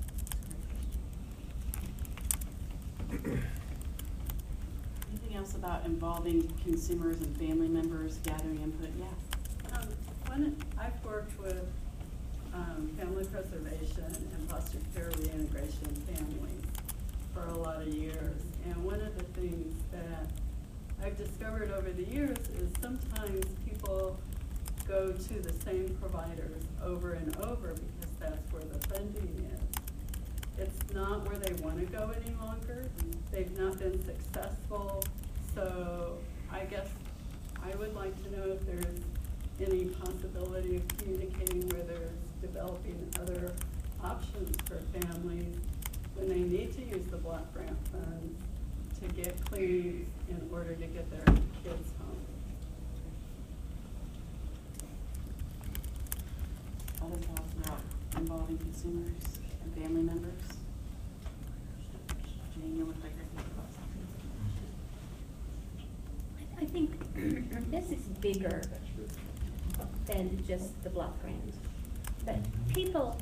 Speaker 1: Anything else about involving consumers and family members, gathering input? Yeah.
Speaker 18: Um, when I've worked with, um, family preservation and foster care reintegration families for a lot of years. And one of the things that I've discovered over the years is sometimes people go to the same providers over and over because that's where the funding is. It's not where they want to go any longer. They've not been successful. So I guess I would like to know if there's any possibility of communicating where there's developing other options for families when they need to use the block grant funds to get clean in order to get their kids home.
Speaker 1: Other thoughts about involving consumers and family members? Jane, you look like you're thinking about something.
Speaker 10: I think this is bigger than just the block grant. But people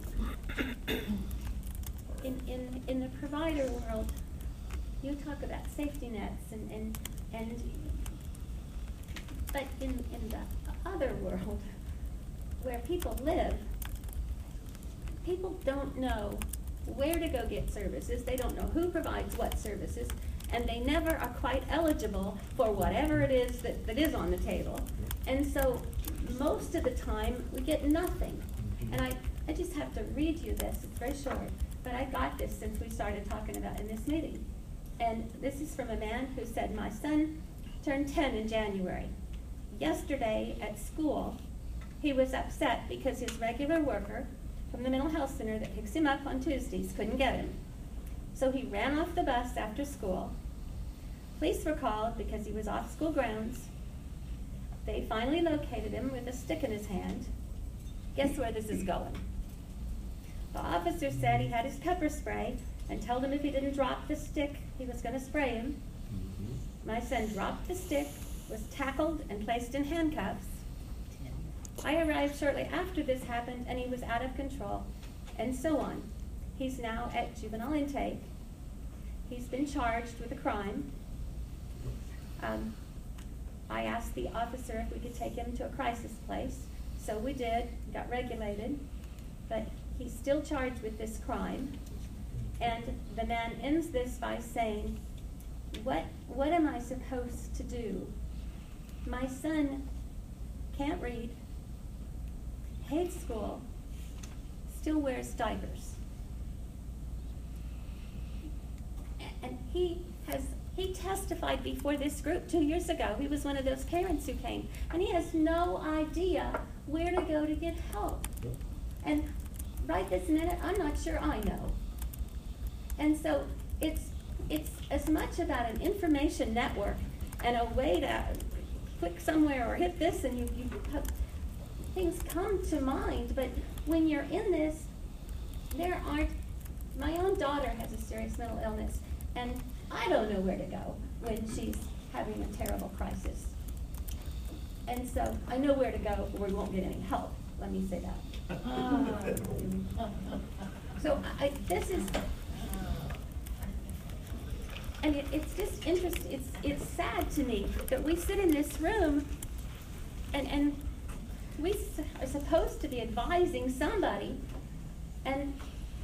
Speaker 10: in, in, in the provider world, you talk about safety nets and, and, and but in, in the other world where people live, people don't know where to go get services. They don't know who provides what services, and they never are quite eligible for whatever it is that, that is on the table. And so most of the time, we get nothing. And I, I just have to read you this, it's very short, but I got this since we started talking about in this meeting. And this is from a man who said, my son turned ten in January. Yesterday at school, he was upset because his regular worker from the mental health center that picks him up on Tuesdays couldn't get him. So he ran off the bus after school. Police were called because he was off school grounds. They finally located him with a stick in his hand. Guess where this is going? The officer said he had his pepper spray and told him if he didn't drop the stick, he was going to spray him. My son dropped the stick, was tackled and placed in handcuffs. I arrived shortly after this happened and he was out of control, and so on. He's now at juvenile intake. He's been charged with a crime. Um, I asked the officer if we could take him to a crisis place, so we did, got regulated, but he's still charged with this crime. And the man ends this by saying, what, what am I supposed to do? My son can't read, hates school, still wears diapers. A- And he has, he testified before this group two years ago. He was one of those parents who came, and he has no idea where to go to get help. And right this minute, I'm not sure I know. And so it's, it's as much about an information network and a way to click somewhere or hit this and you, you have, things come to mind, but when you're in this, there aren't, my own daughter has a serious mental illness, and I don't know where to go when she's having a terrible crisis. And so I know where to go, or we won't get any help, let me say that. So I, this is, and it, it's just interesting, it's, it's sad to me that we sit in this room and, and we s- are supposed to be advising somebody, and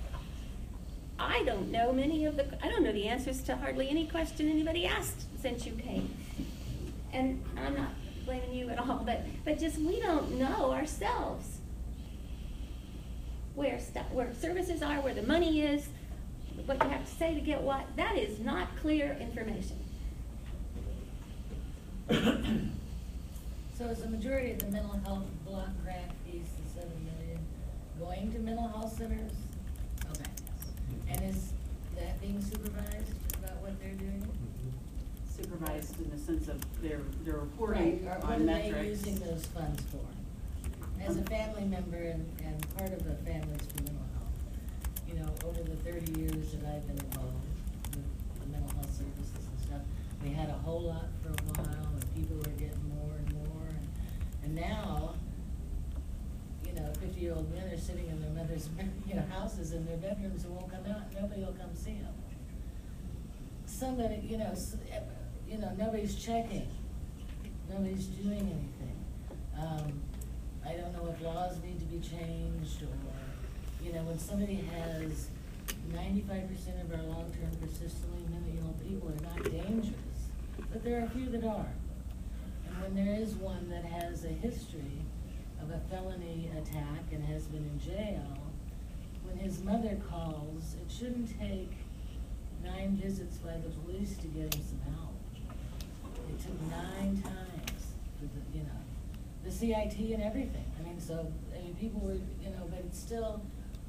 Speaker 10: I don't know many of the, I don't know the answers to hardly any question anybody asked since you came. And I'm not blaming you at all, but, but just we don't know ourselves where stuff, where services are, where the money is, what you have to say to get what. That is not clear information.
Speaker 19: So is the majority of the mental health block grant piece, the seven million, going to mental health centers? Okay. And is that being supervised about what they're doing?
Speaker 1: Supervised in the sense of their, their reporting
Speaker 19: Right, or
Speaker 1: on
Speaker 19: what are they
Speaker 1: metrics.
Speaker 19: using those funds for? As a family member and, and part of the Families for Mental Health, you know, over the thirty years that I've been involved with the mental health services and stuff, we had a whole lot for a while, and people were getting more and more, and, and now, you know, fifty-year-old men are sitting in their mother's, you know, houses in their bedrooms and won't come out, nobody will come see them. Somebody, you know, s- you know, nobody's checking, nobody's doing anything. Um, I don't know if laws need to be changed, or, you know, when somebody has ninety-five percent of our long-term persistently mentally ill people are not dangerous, but there are a few that are. And when there is one that has a history of a felony attack and has been in jail, when his mother calls, it shouldn't take nine visits by the police to get him some help. It took nine times for the, you know, the C I T and everything. I mean, so, I mean, people were, you know, but it's still,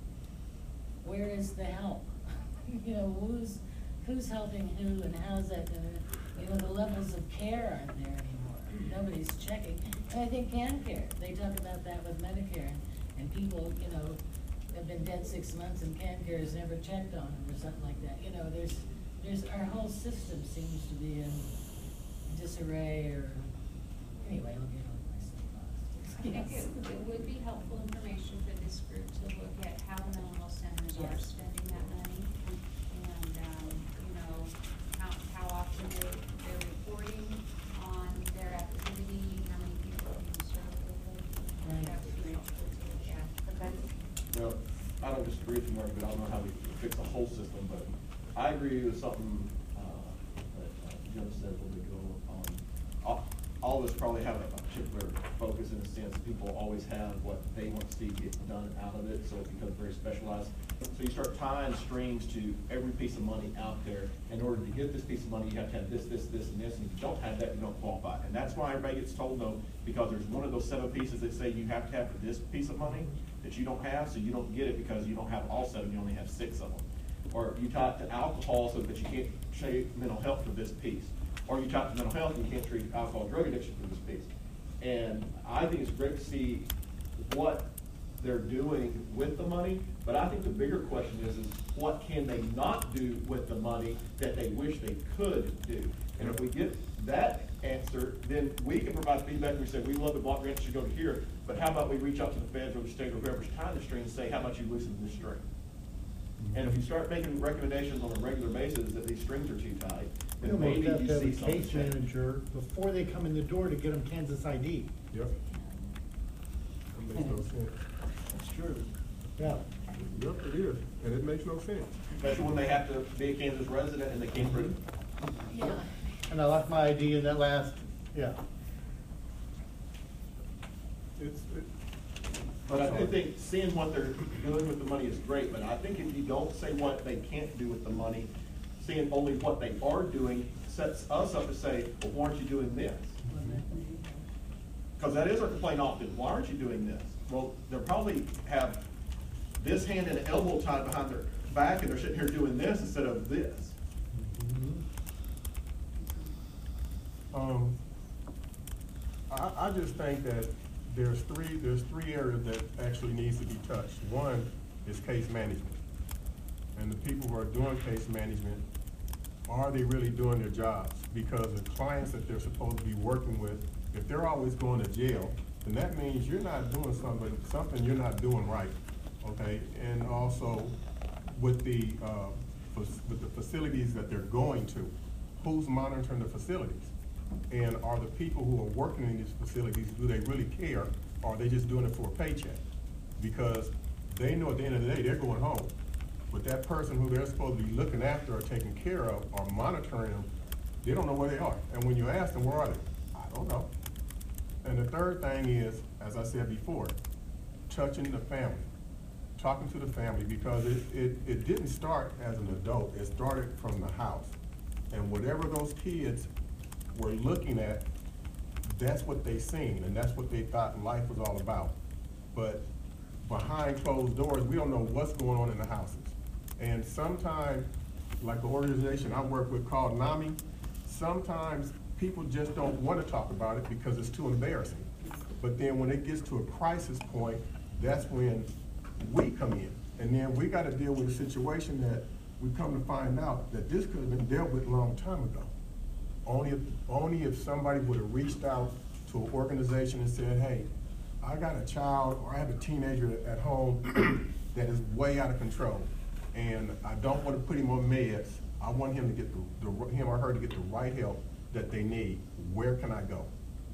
Speaker 19: where is the help? You know, who's, who's helping who, and how's that gonna, you know, the levels of care aren't there anymore. Nobody's checking. And I think CanCare, they talk about that with Medicare, and, and people, you know, have been dead six months and CanCare has never checked on them or something like that. You know, there's, there's, our whole system seems to be in disarray, or, anyway, I'll get on my soapbox.
Speaker 11: I think it, it would be helpful information for this group to look at how mental health centers are
Speaker 19: Yes.
Speaker 11: spending that money, and, um, you know, how, how often they, they're reporting on their activity, how many people are being served with them.
Speaker 19: Right.
Speaker 11: That would be helpful to look at. Okay.
Speaker 15: No, I don't disagree with you, Mark, but I don't know how we fix the whole system, but I agree with something, uh, that uh, Jim said a little bit ago. Um, all, all of us probably have a a particular focus in a sense. People always have what they want to see get done out of it, so it becomes very specialized. So you start tying strings to every piece of money out there. In order to get this piece of money, you have to have this, this, this, and this, and if you don't have that, you don't qualify. And that's why everybody gets told no, because there's one of those seven pieces that say you have to have for this piece of money that you don't have, so you don't get it because you don't have all seven, you only have six of them. Or you tie it to alcohol so that you can't treat mental health for this piece. Or you tie it to mental health and you can't treat alcohol and drug addiction for this piece. And I think it's great to see what they're doing with the money, but I think the bigger question is, is what can they not do with the money that they wish they could do? And if we get that answer, then we can provide feedback, and we say, we love the block grant, should go to here, but how about we reach out to the feds or the state or whoever's tying the string and say, how much you loosen this string? And if you start making recommendations on a regular basis that these strings are too tight,
Speaker 12: We
Speaker 15: then
Speaker 12: almost
Speaker 15: maybe
Speaker 12: have
Speaker 15: you
Speaker 12: to have
Speaker 15: see
Speaker 12: a
Speaker 15: something
Speaker 12: case
Speaker 15: change.
Speaker 12: manager before they come in the door to get them Kansas I D.
Speaker 13: Yep. That makes no sense.
Speaker 12: That's true. Yeah.
Speaker 13: Yep, it is, and it makes no sense.
Speaker 15: Especially when they have to be a Kansas resident and they can't prove it.
Speaker 19: Yeah.
Speaker 12: And I left my I D in that last, yeah.
Speaker 13: It's, it,
Speaker 15: But I do think seeing what they're doing with the money is great, but I think if you don't say what they can't do with the money, seeing only what they are doing sets us up to say, well, why aren't you doing this? Because that is our complaint often, why aren't you doing this? Well, they'll probably have this hand and elbow tied behind their back and they're sitting here doing this instead of this.
Speaker 13: Um, I, I just think that there's three, there's three areas that actually needs to be touched. One is case management. And the people who are doing case management, are they really doing their jobs? Because the clients that they're supposed to be working with, if they're always going to jail, then that means you're not doing something, something you're not doing right, okay? And also with the, uh, with the facilities that they're going to, who's monitoring the facilities? And are the people who are working in these facilities, do they really care, or are they just doing it for a paycheck? Because they know at the end of the day, they're going home. But that person who they're supposed to be looking after or taking care of or monitoring them, they don't know where they are. And when you ask them, where are they? I don't know. And the third thing is, as I said before, touching the family, talking to the family, because it, it, it didn't start as an adult, it started from the house. And whatever those kids were looking at, that's what they seen, and that's what they thought life was all about. But behind closed doors, we don't know what's going on in the houses. And sometimes, like the organization I work with called NAMI, sometimes people just don't want to talk about it because it's too embarrassing. But then when it gets to a crisis point, that's when we come in. And then we got to deal with a situation that we come to find out that this could have been dealt with a long time ago. Only if, only if somebody would have reached out to an organization and said, hey, I got a child or I have a teenager at home that is way out of control. And I don't want to put him on meds. I want him to get the, the him or her to get the right help that they need. Where can I go?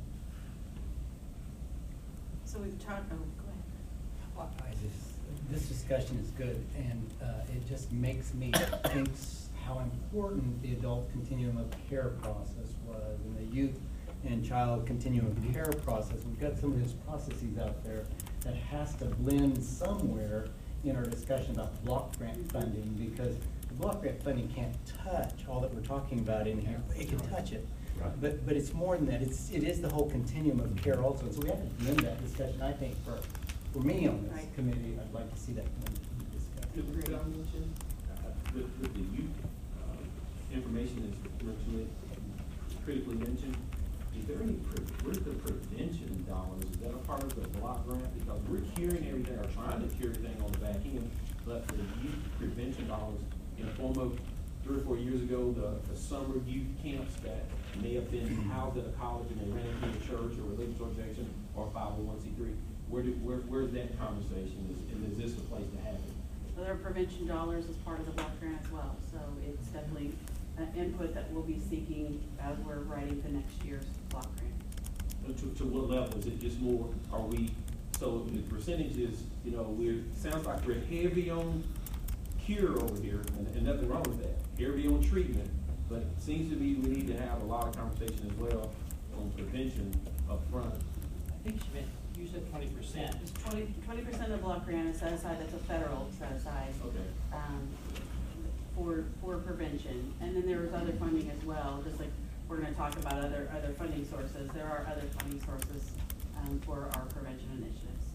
Speaker 1: So we've talked, oh, go ahead.
Speaker 20: Well, I just, this discussion is good, and uh, it just makes me think s- how important the adult continuum of care process was, and the youth and child continuum of care process. We've got some of those processes out there that has to blend somewhere in our discussion about block grant funding, because the block grant funding can't touch all that we're talking about in here. It can touch it.
Speaker 17: Right.
Speaker 20: But, but it's more than that. It's, it is the whole continuum of care also. So we have to blend that discussion, I think, for, for me on this
Speaker 1: Right.
Speaker 20: committee, I'd like to see that discussed.
Speaker 17: Could could I mention, uh, with, with the youth, uh, information that's virtually critically mentioned, is there any, pre- where's the prevention dollars? Is that a part of the block grant? Because we're curing everything, or trying to cure everything on the back end, but the youth prevention dollars, in the form of three or four years ago, the, the summer youth camps that may have been housed at a college and they ran into a church or religious organization or five oh one C three. Where do, where, where's that conversation? Is, and is this the place to have it?
Speaker 1: So there are prevention dollars as part of the block grant as well, so it's definitely an input that we'll be seeking as we're writing the next year's block grant.
Speaker 17: Uh, To, to what level? Is it just more, are we, so the percentages, you know, we're, sounds like we're heavy on cure over here, and, and nothing wrong with that. Heavy on treatment, but it seems to be we need to have a lot of conversation as well on prevention up front.
Speaker 3: I think she meant, you said twenty percent.
Speaker 1: It's twenty, twenty percent of the block grant is set aside, that's a federal set aside.
Speaker 17: Okay.
Speaker 1: Um, for, for prevention, and then there was other funding as well, just like we're gonna talk about other, other funding sources. There are other funding sources, um, for our prevention initiatives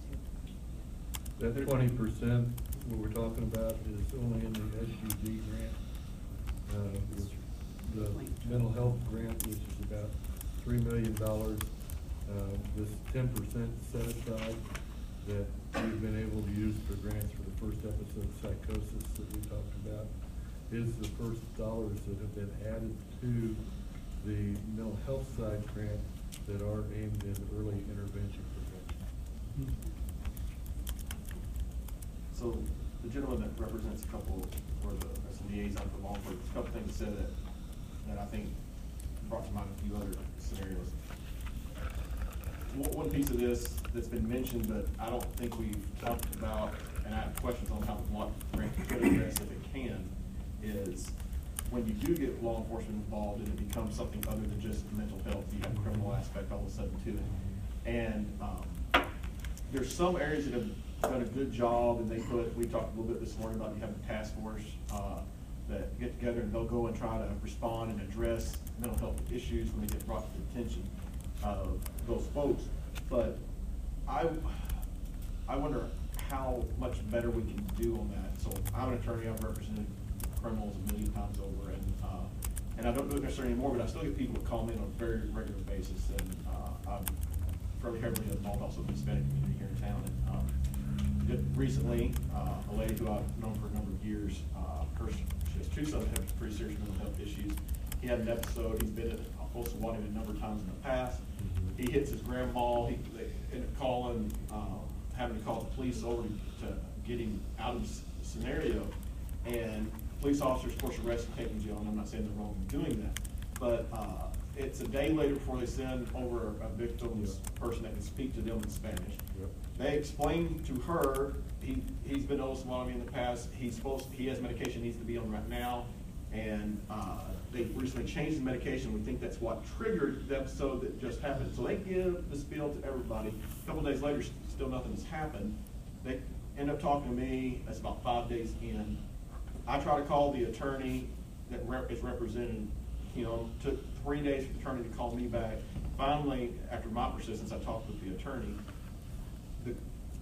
Speaker 1: too.
Speaker 8: That twenty percent, what we're talking about is only in the S U D grant. Uh, which, the mental health grant, which is about three million dollars. Uh, this ten percent set aside that we've been able to use for grants for the first episode of psychosis that we talked about is the first dollars that have been added to the mental health side grant that are aimed at early intervention prevention.
Speaker 15: So the gentleman that represents a couple, or the, as a liaison for Longford, a couple things said that, that I think brought to mind a few other scenarios. One, one piece of this that's been mentioned, but I don't think we've talked about, and I have questions on how the block grant could address if it can, is when you do get law enforcement involved and it becomes something other than just mental health, you have a criminal aspect all of a sudden to it. And um, there's some areas that have done a good job, and they put, we talked a little bit this morning about you having a task force, uh, that get together and they'll go and try to respond and address mental health issues when they get brought to the attention of those folks. But I, I wonder how much better we can do on that. So I'm an attorney, I've represented criminals a million times over, and uh, and I don't do it necessarily anymore, but I still get people that call me on a very regular basis, and uh, I'm fairly heavily involved also in the Hispanic community here in town. And um, just recently, uh, a lady who I've known for a number of years, uh, her, she has two sons that have pretty serious mental health issues. He had an episode, he's been at Osawatomie a number of times in the past. He hits his grandma, he they ended up calling, uh, having to call the police over to get him out of the scenario. And police officers, of course, arrest and take him to jail, and I'm not saying they're wrong in doing that. But uh, it's a day later before they send over a victim's person that can speak to them in Spanish.
Speaker 13: Yep.
Speaker 15: They explained to her, he, he's been to Osawatomie in the past, he's supposed, he has medication he needs to be on right now, and uh, they recently changed the medication. We think that's what triggered the episode that just happened. So they give the spiel to everybody. A couple days later, still nothing has happened. They end up talking to me, that's about five days in. I try to call the attorney that rep is representing, you know, took three days for the attorney to call me back. Finally, after my persistence, I talked with the attorney. The,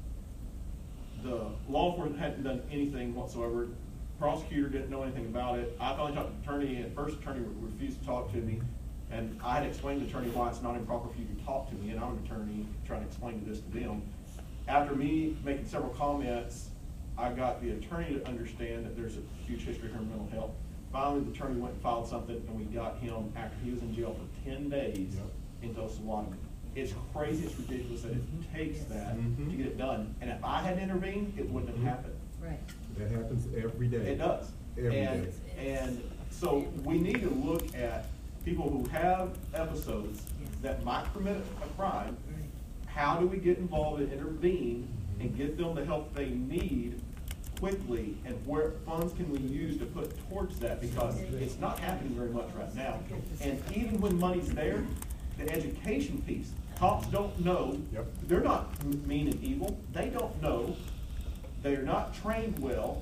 Speaker 15: the law enforcement hadn't done anything whatsoever. Prosecutor didn't know anything about it. I finally talked to the attorney, and first attorney refused to talk to me. And I had explained to the attorney why it's not improper for you to talk to me, and I'm an attorney trying to explain this to them. After me making several comments, I got the attorney to understand that there's a huge history of her mental health. Finally, the attorney went and filed something, and we got him, after he was in jail for ten days, yep, into Osawatomie. It's crazy, it's ridiculous that it takes that mm-hmm. to get it done. And if I had intervened, it wouldn't have happened.
Speaker 19: Right.
Speaker 13: That happens every day.
Speaker 15: It does.
Speaker 13: Every
Speaker 15: and,
Speaker 13: day.
Speaker 15: And so we need to look at people who have episodes that might commit a crime. How do we get involved and intervene and get them the help they need quickly, and where funds can we use to put towards that, because it's not happening very much right now. And even when money's there, the education piece, cops don't know, yep. They're not mean and evil, they don't know, they're not trained well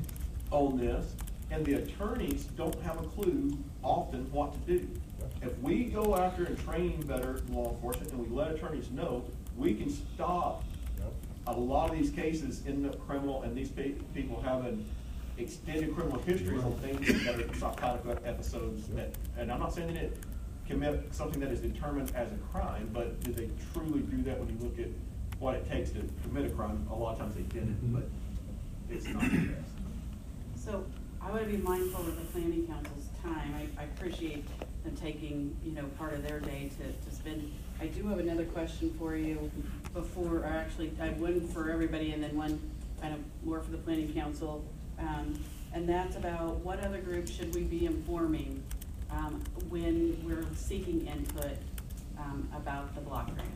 Speaker 15: on this, and the attorneys don't have a clue often what to do. If we go after and train better law enforcement and we let attorneys know, we can stop a lot of these cases end up criminal, and these pe people having extended criminal histories on things that are psychotic episodes. That, and I'm not saying they didn't commit something that is determined as a crime, but did they truly do that when you look at what it takes to commit a crime? A lot of times they didn't, but it's not the best.
Speaker 1: So I want to be mindful of the planning council's time. I, I appreciate them taking, you know, part of their day to, to spend. I do have another question for you before, or actually I have one for everybody and then one kind of more for the planning council. Um, and that's about what other groups should we be informing um, when we're seeking input um, about the block grant?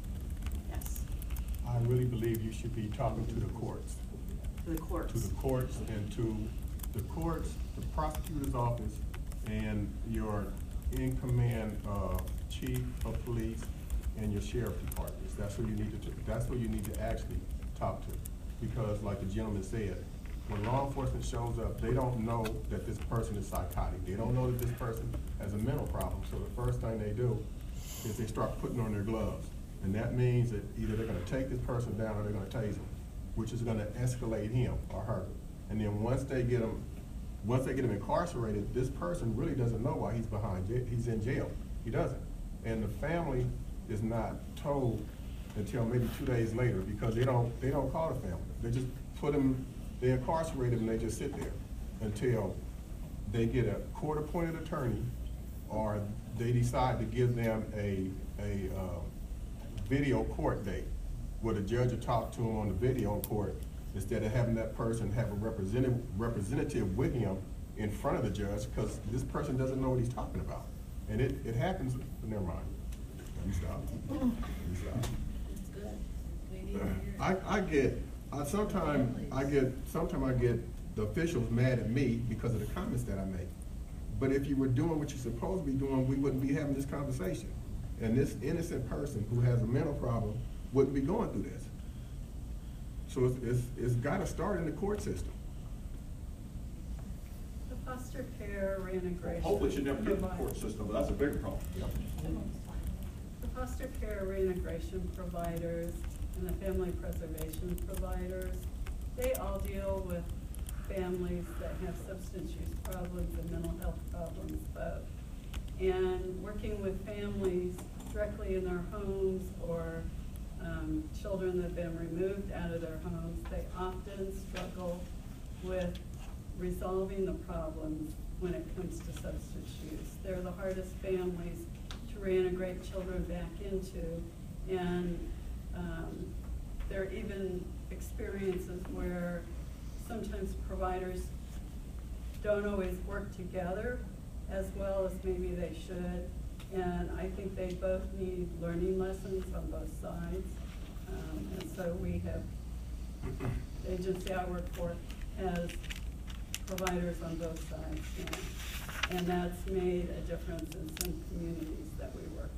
Speaker 1: Yes.
Speaker 13: I really believe you should be talking to the courts.
Speaker 1: To the courts.
Speaker 13: To the courts and to the courts, the prosecutor's office, and your in-command uh, chief of police and your sheriff departments. That's who you need to. That's who you need to actually talk to, because, like the gentleman said, when law enforcement shows up, they don't know that this person is psychotic. They don't know that this person has a mental problem. So the first thing they do is they start putting on their gloves, and that means that either they're going to take this person down or they're going to tase him, which is going to escalate him or her. And then once they get him, once they get him incarcerated, this person really doesn't know why he's behind. He's in jail. He doesn't, and the family is not told until maybe two days later, because they don't they don't call the family. They just put them, they incarcerate them, and they just sit there until they get a court-appointed attorney, or they decide to give them a a uh, video court date where the judge will talk to them on the video in court, instead of having that person have a representative representative with him in front of the judge, because this person doesn't know what he's talking about. And it, it happens, but never mind. You stop. You stop.
Speaker 19: It's good. We need to hear it.
Speaker 13: I, I get, I sometimes, I get, sometimes I get the officials mad at me because of the comments that I make. But if you were doing what you're supposed to be doing, we wouldn't be having this conversation. And this innocent person who has a mental problem wouldn't be going through this. So it's, it's, it's gotta start in the court system.
Speaker 18: The foster care reintegration.
Speaker 15: Hopefully it should never get in the
Speaker 18: provi-
Speaker 15: court system, but that's a bigger problem.
Speaker 18: The foster care reintegration providers and the family preservation providers, they all deal with families that have substance use problems and mental health problems both. And working with families directly in their homes or um, children that have been removed out of their homes, they often struggle with resolving the problems when it comes to substance use. They're the hardest families to reintegrate children back into. And um, there are even experiences where sometimes providers don't always work together as well as maybe they should. And I think they both need learning lessons on both sides. Um, and so we have, the agency I work for has providers on both sides now. And that's made a difference in some communities that we work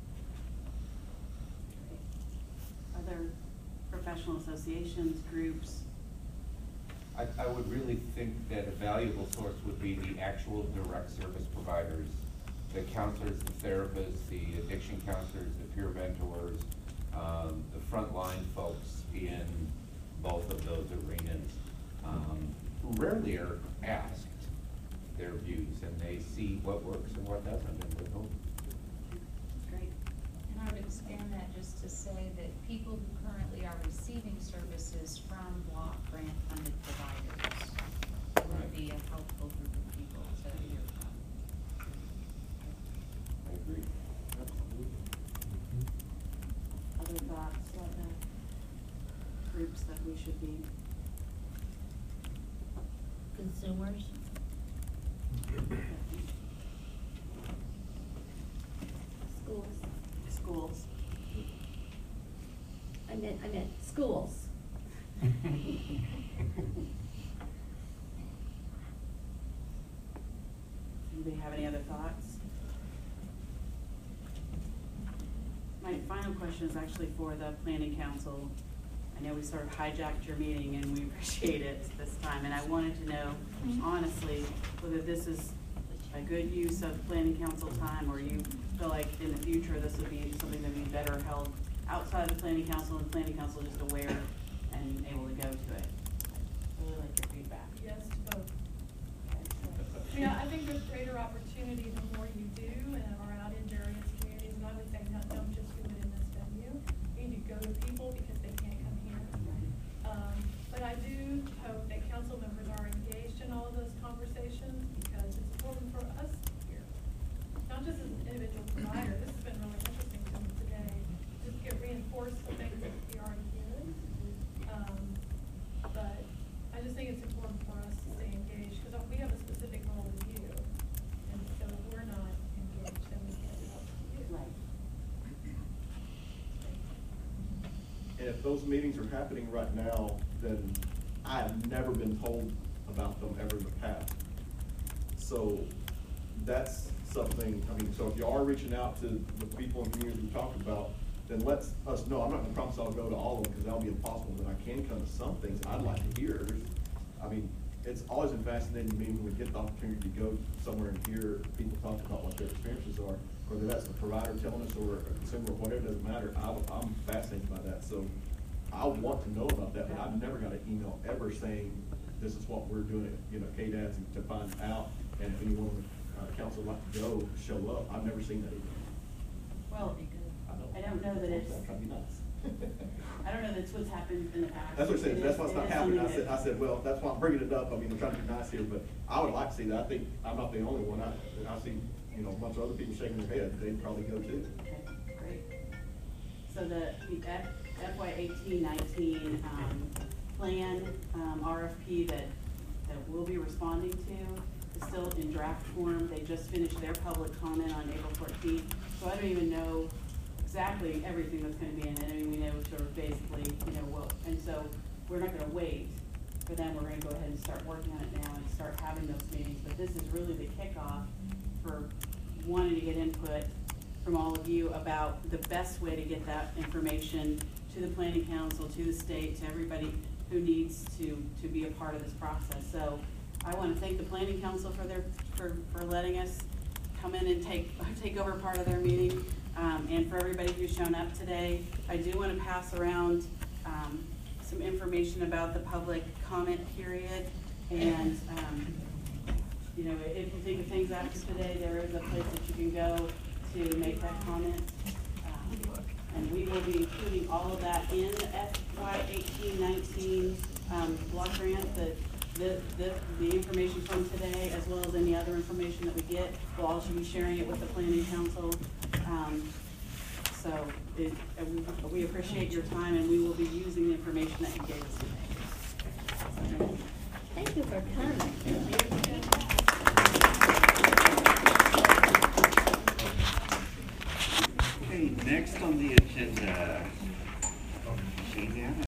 Speaker 18: in.
Speaker 1: Other professional associations, groups?
Speaker 14: I, I would really think that a valuable source would be the actual direct service providers, the counselors, the therapists, the addiction counselors, the peer mentors, um, the frontline folks in both of those arenas, um, who rarely are asked their views, and they see what works and what doesn't, and we hope.
Speaker 1: That's great.
Speaker 11: And I would expand that just to say that people who currently are receiving services from block grant funded providers would be a helpful group of people to hear from.
Speaker 14: I agree.
Speaker 1: Other thoughts on the groups that we should be?
Speaker 19: Consumers?
Speaker 10: Schools.
Speaker 1: Schools.
Speaker 10: I meant, I meant schools.
Speaker 1: Anybody have any other thoughts? My final question is actually for the planning council. I know we sort of hijacked your meeting and we appreciate it this time. And I wanted to know, honestly, whether this is a good use of planning council time, or you feel like in the future this would be something that would be better held outside the planning council and planning council just aware and able to go to it. I really like your feedback.
Speaker 2: Yes to both. Yeah, I think there's greater opportunity the more you do and are out in various communities, and I would say not, don't just do it in this venue. You need to go to people because they can't come here. Um, but I do hope that council members are engaged in all of those conversations because it's important for us here. Not just as an individual provider, this has been really interesting to me today, just get reinforced the things that we already did. Um, but I just think it's important for us to stay engaged because we have a specific role with you. And so if we're not engaged, then we can't help you.
Speaker 1: Right.
Speaker 15: And if those meetings are happening right now, then I have never been told about them ever in the past. So that's something, I mean, so if you are reaching out to the people in the community we talked about, then let us know. I'm not gonna promise I'll go to all of them because that'll be impossible, but I can come to some things I'd like to hear. There's, I mean, it's always been fascinating to me when we get the opportunity to go somewhere and hear people talk about what their experiences are, whether that's the provider telling us or a consumer or whatever, doesn't matter. I, I'm fascinated by that. So I want to know about that, but I've never got an email ever saying this is what we're doing at, you know, K D A D S to find out, and if anyone on the uh, council would like to go, show up. I've never seen that email.
Speaker 1: Well, I don't know that it's,
Speaker 15: I'm trying to be nice.
Speaker 1: I don't know that's what's happened in the past.
Speaker 15: That's what I said,
Speaker 1: It
Speaker 15: that's
Speaker 1: is-
Speaker 15: what's
Speaker 1: it
Speaker 15: not
Speaker 1: is
Speaker 15: happening, I
Speaker 1: something
Speaker 15: said,
Speaker 1: that-
Speaker 15: I said, well, that's why I'm bringing it up, I mean, I'm trying to be nice here, but I would like to see that, I think, I'm not the only one, I, I see, you know, a bunch of other people shaking their head, they'd probably go too.
Speaker 1: Okay, great. So the, the F, FY eighteen nineteen, um, plan, um, R F P that, that we'll be responding to is still in draft form. They just finished their public comment on April fourteenth, so I don't even know exactly everything that's gonna be in it. I mean, we know sort of basically, you know, what, and so we're not gonna wait for them. We're gonna go ahead and start working on it now and start having those meetings. But this is really the kickoff for wanting to get input from all of you about the best way to get that information to the planning council, to the state, to everybody who needs to, to be a part of this process. So I want to thank the planning council for their, for, for letting us come in and take, take over part of their meeting, um, and for everybody who's shown up today. I do want to pass around, um, some information about the public comment period, and, um, you know, if you think of things after today, there is a place that you can go to make that comment. Um, And we will be including all of that in the F Y eighteen nineteen, um, block grant, the, the, the, the information from today, as well as any other information that we get. We'll also be sharing it with the planning council. Um, so it, and we, we appreciate your time, and we will be using the information that you gave us today.
Speaker 10: Thank you for coming.
Speaker 19: Okay, next on the agenda, Jane Anna.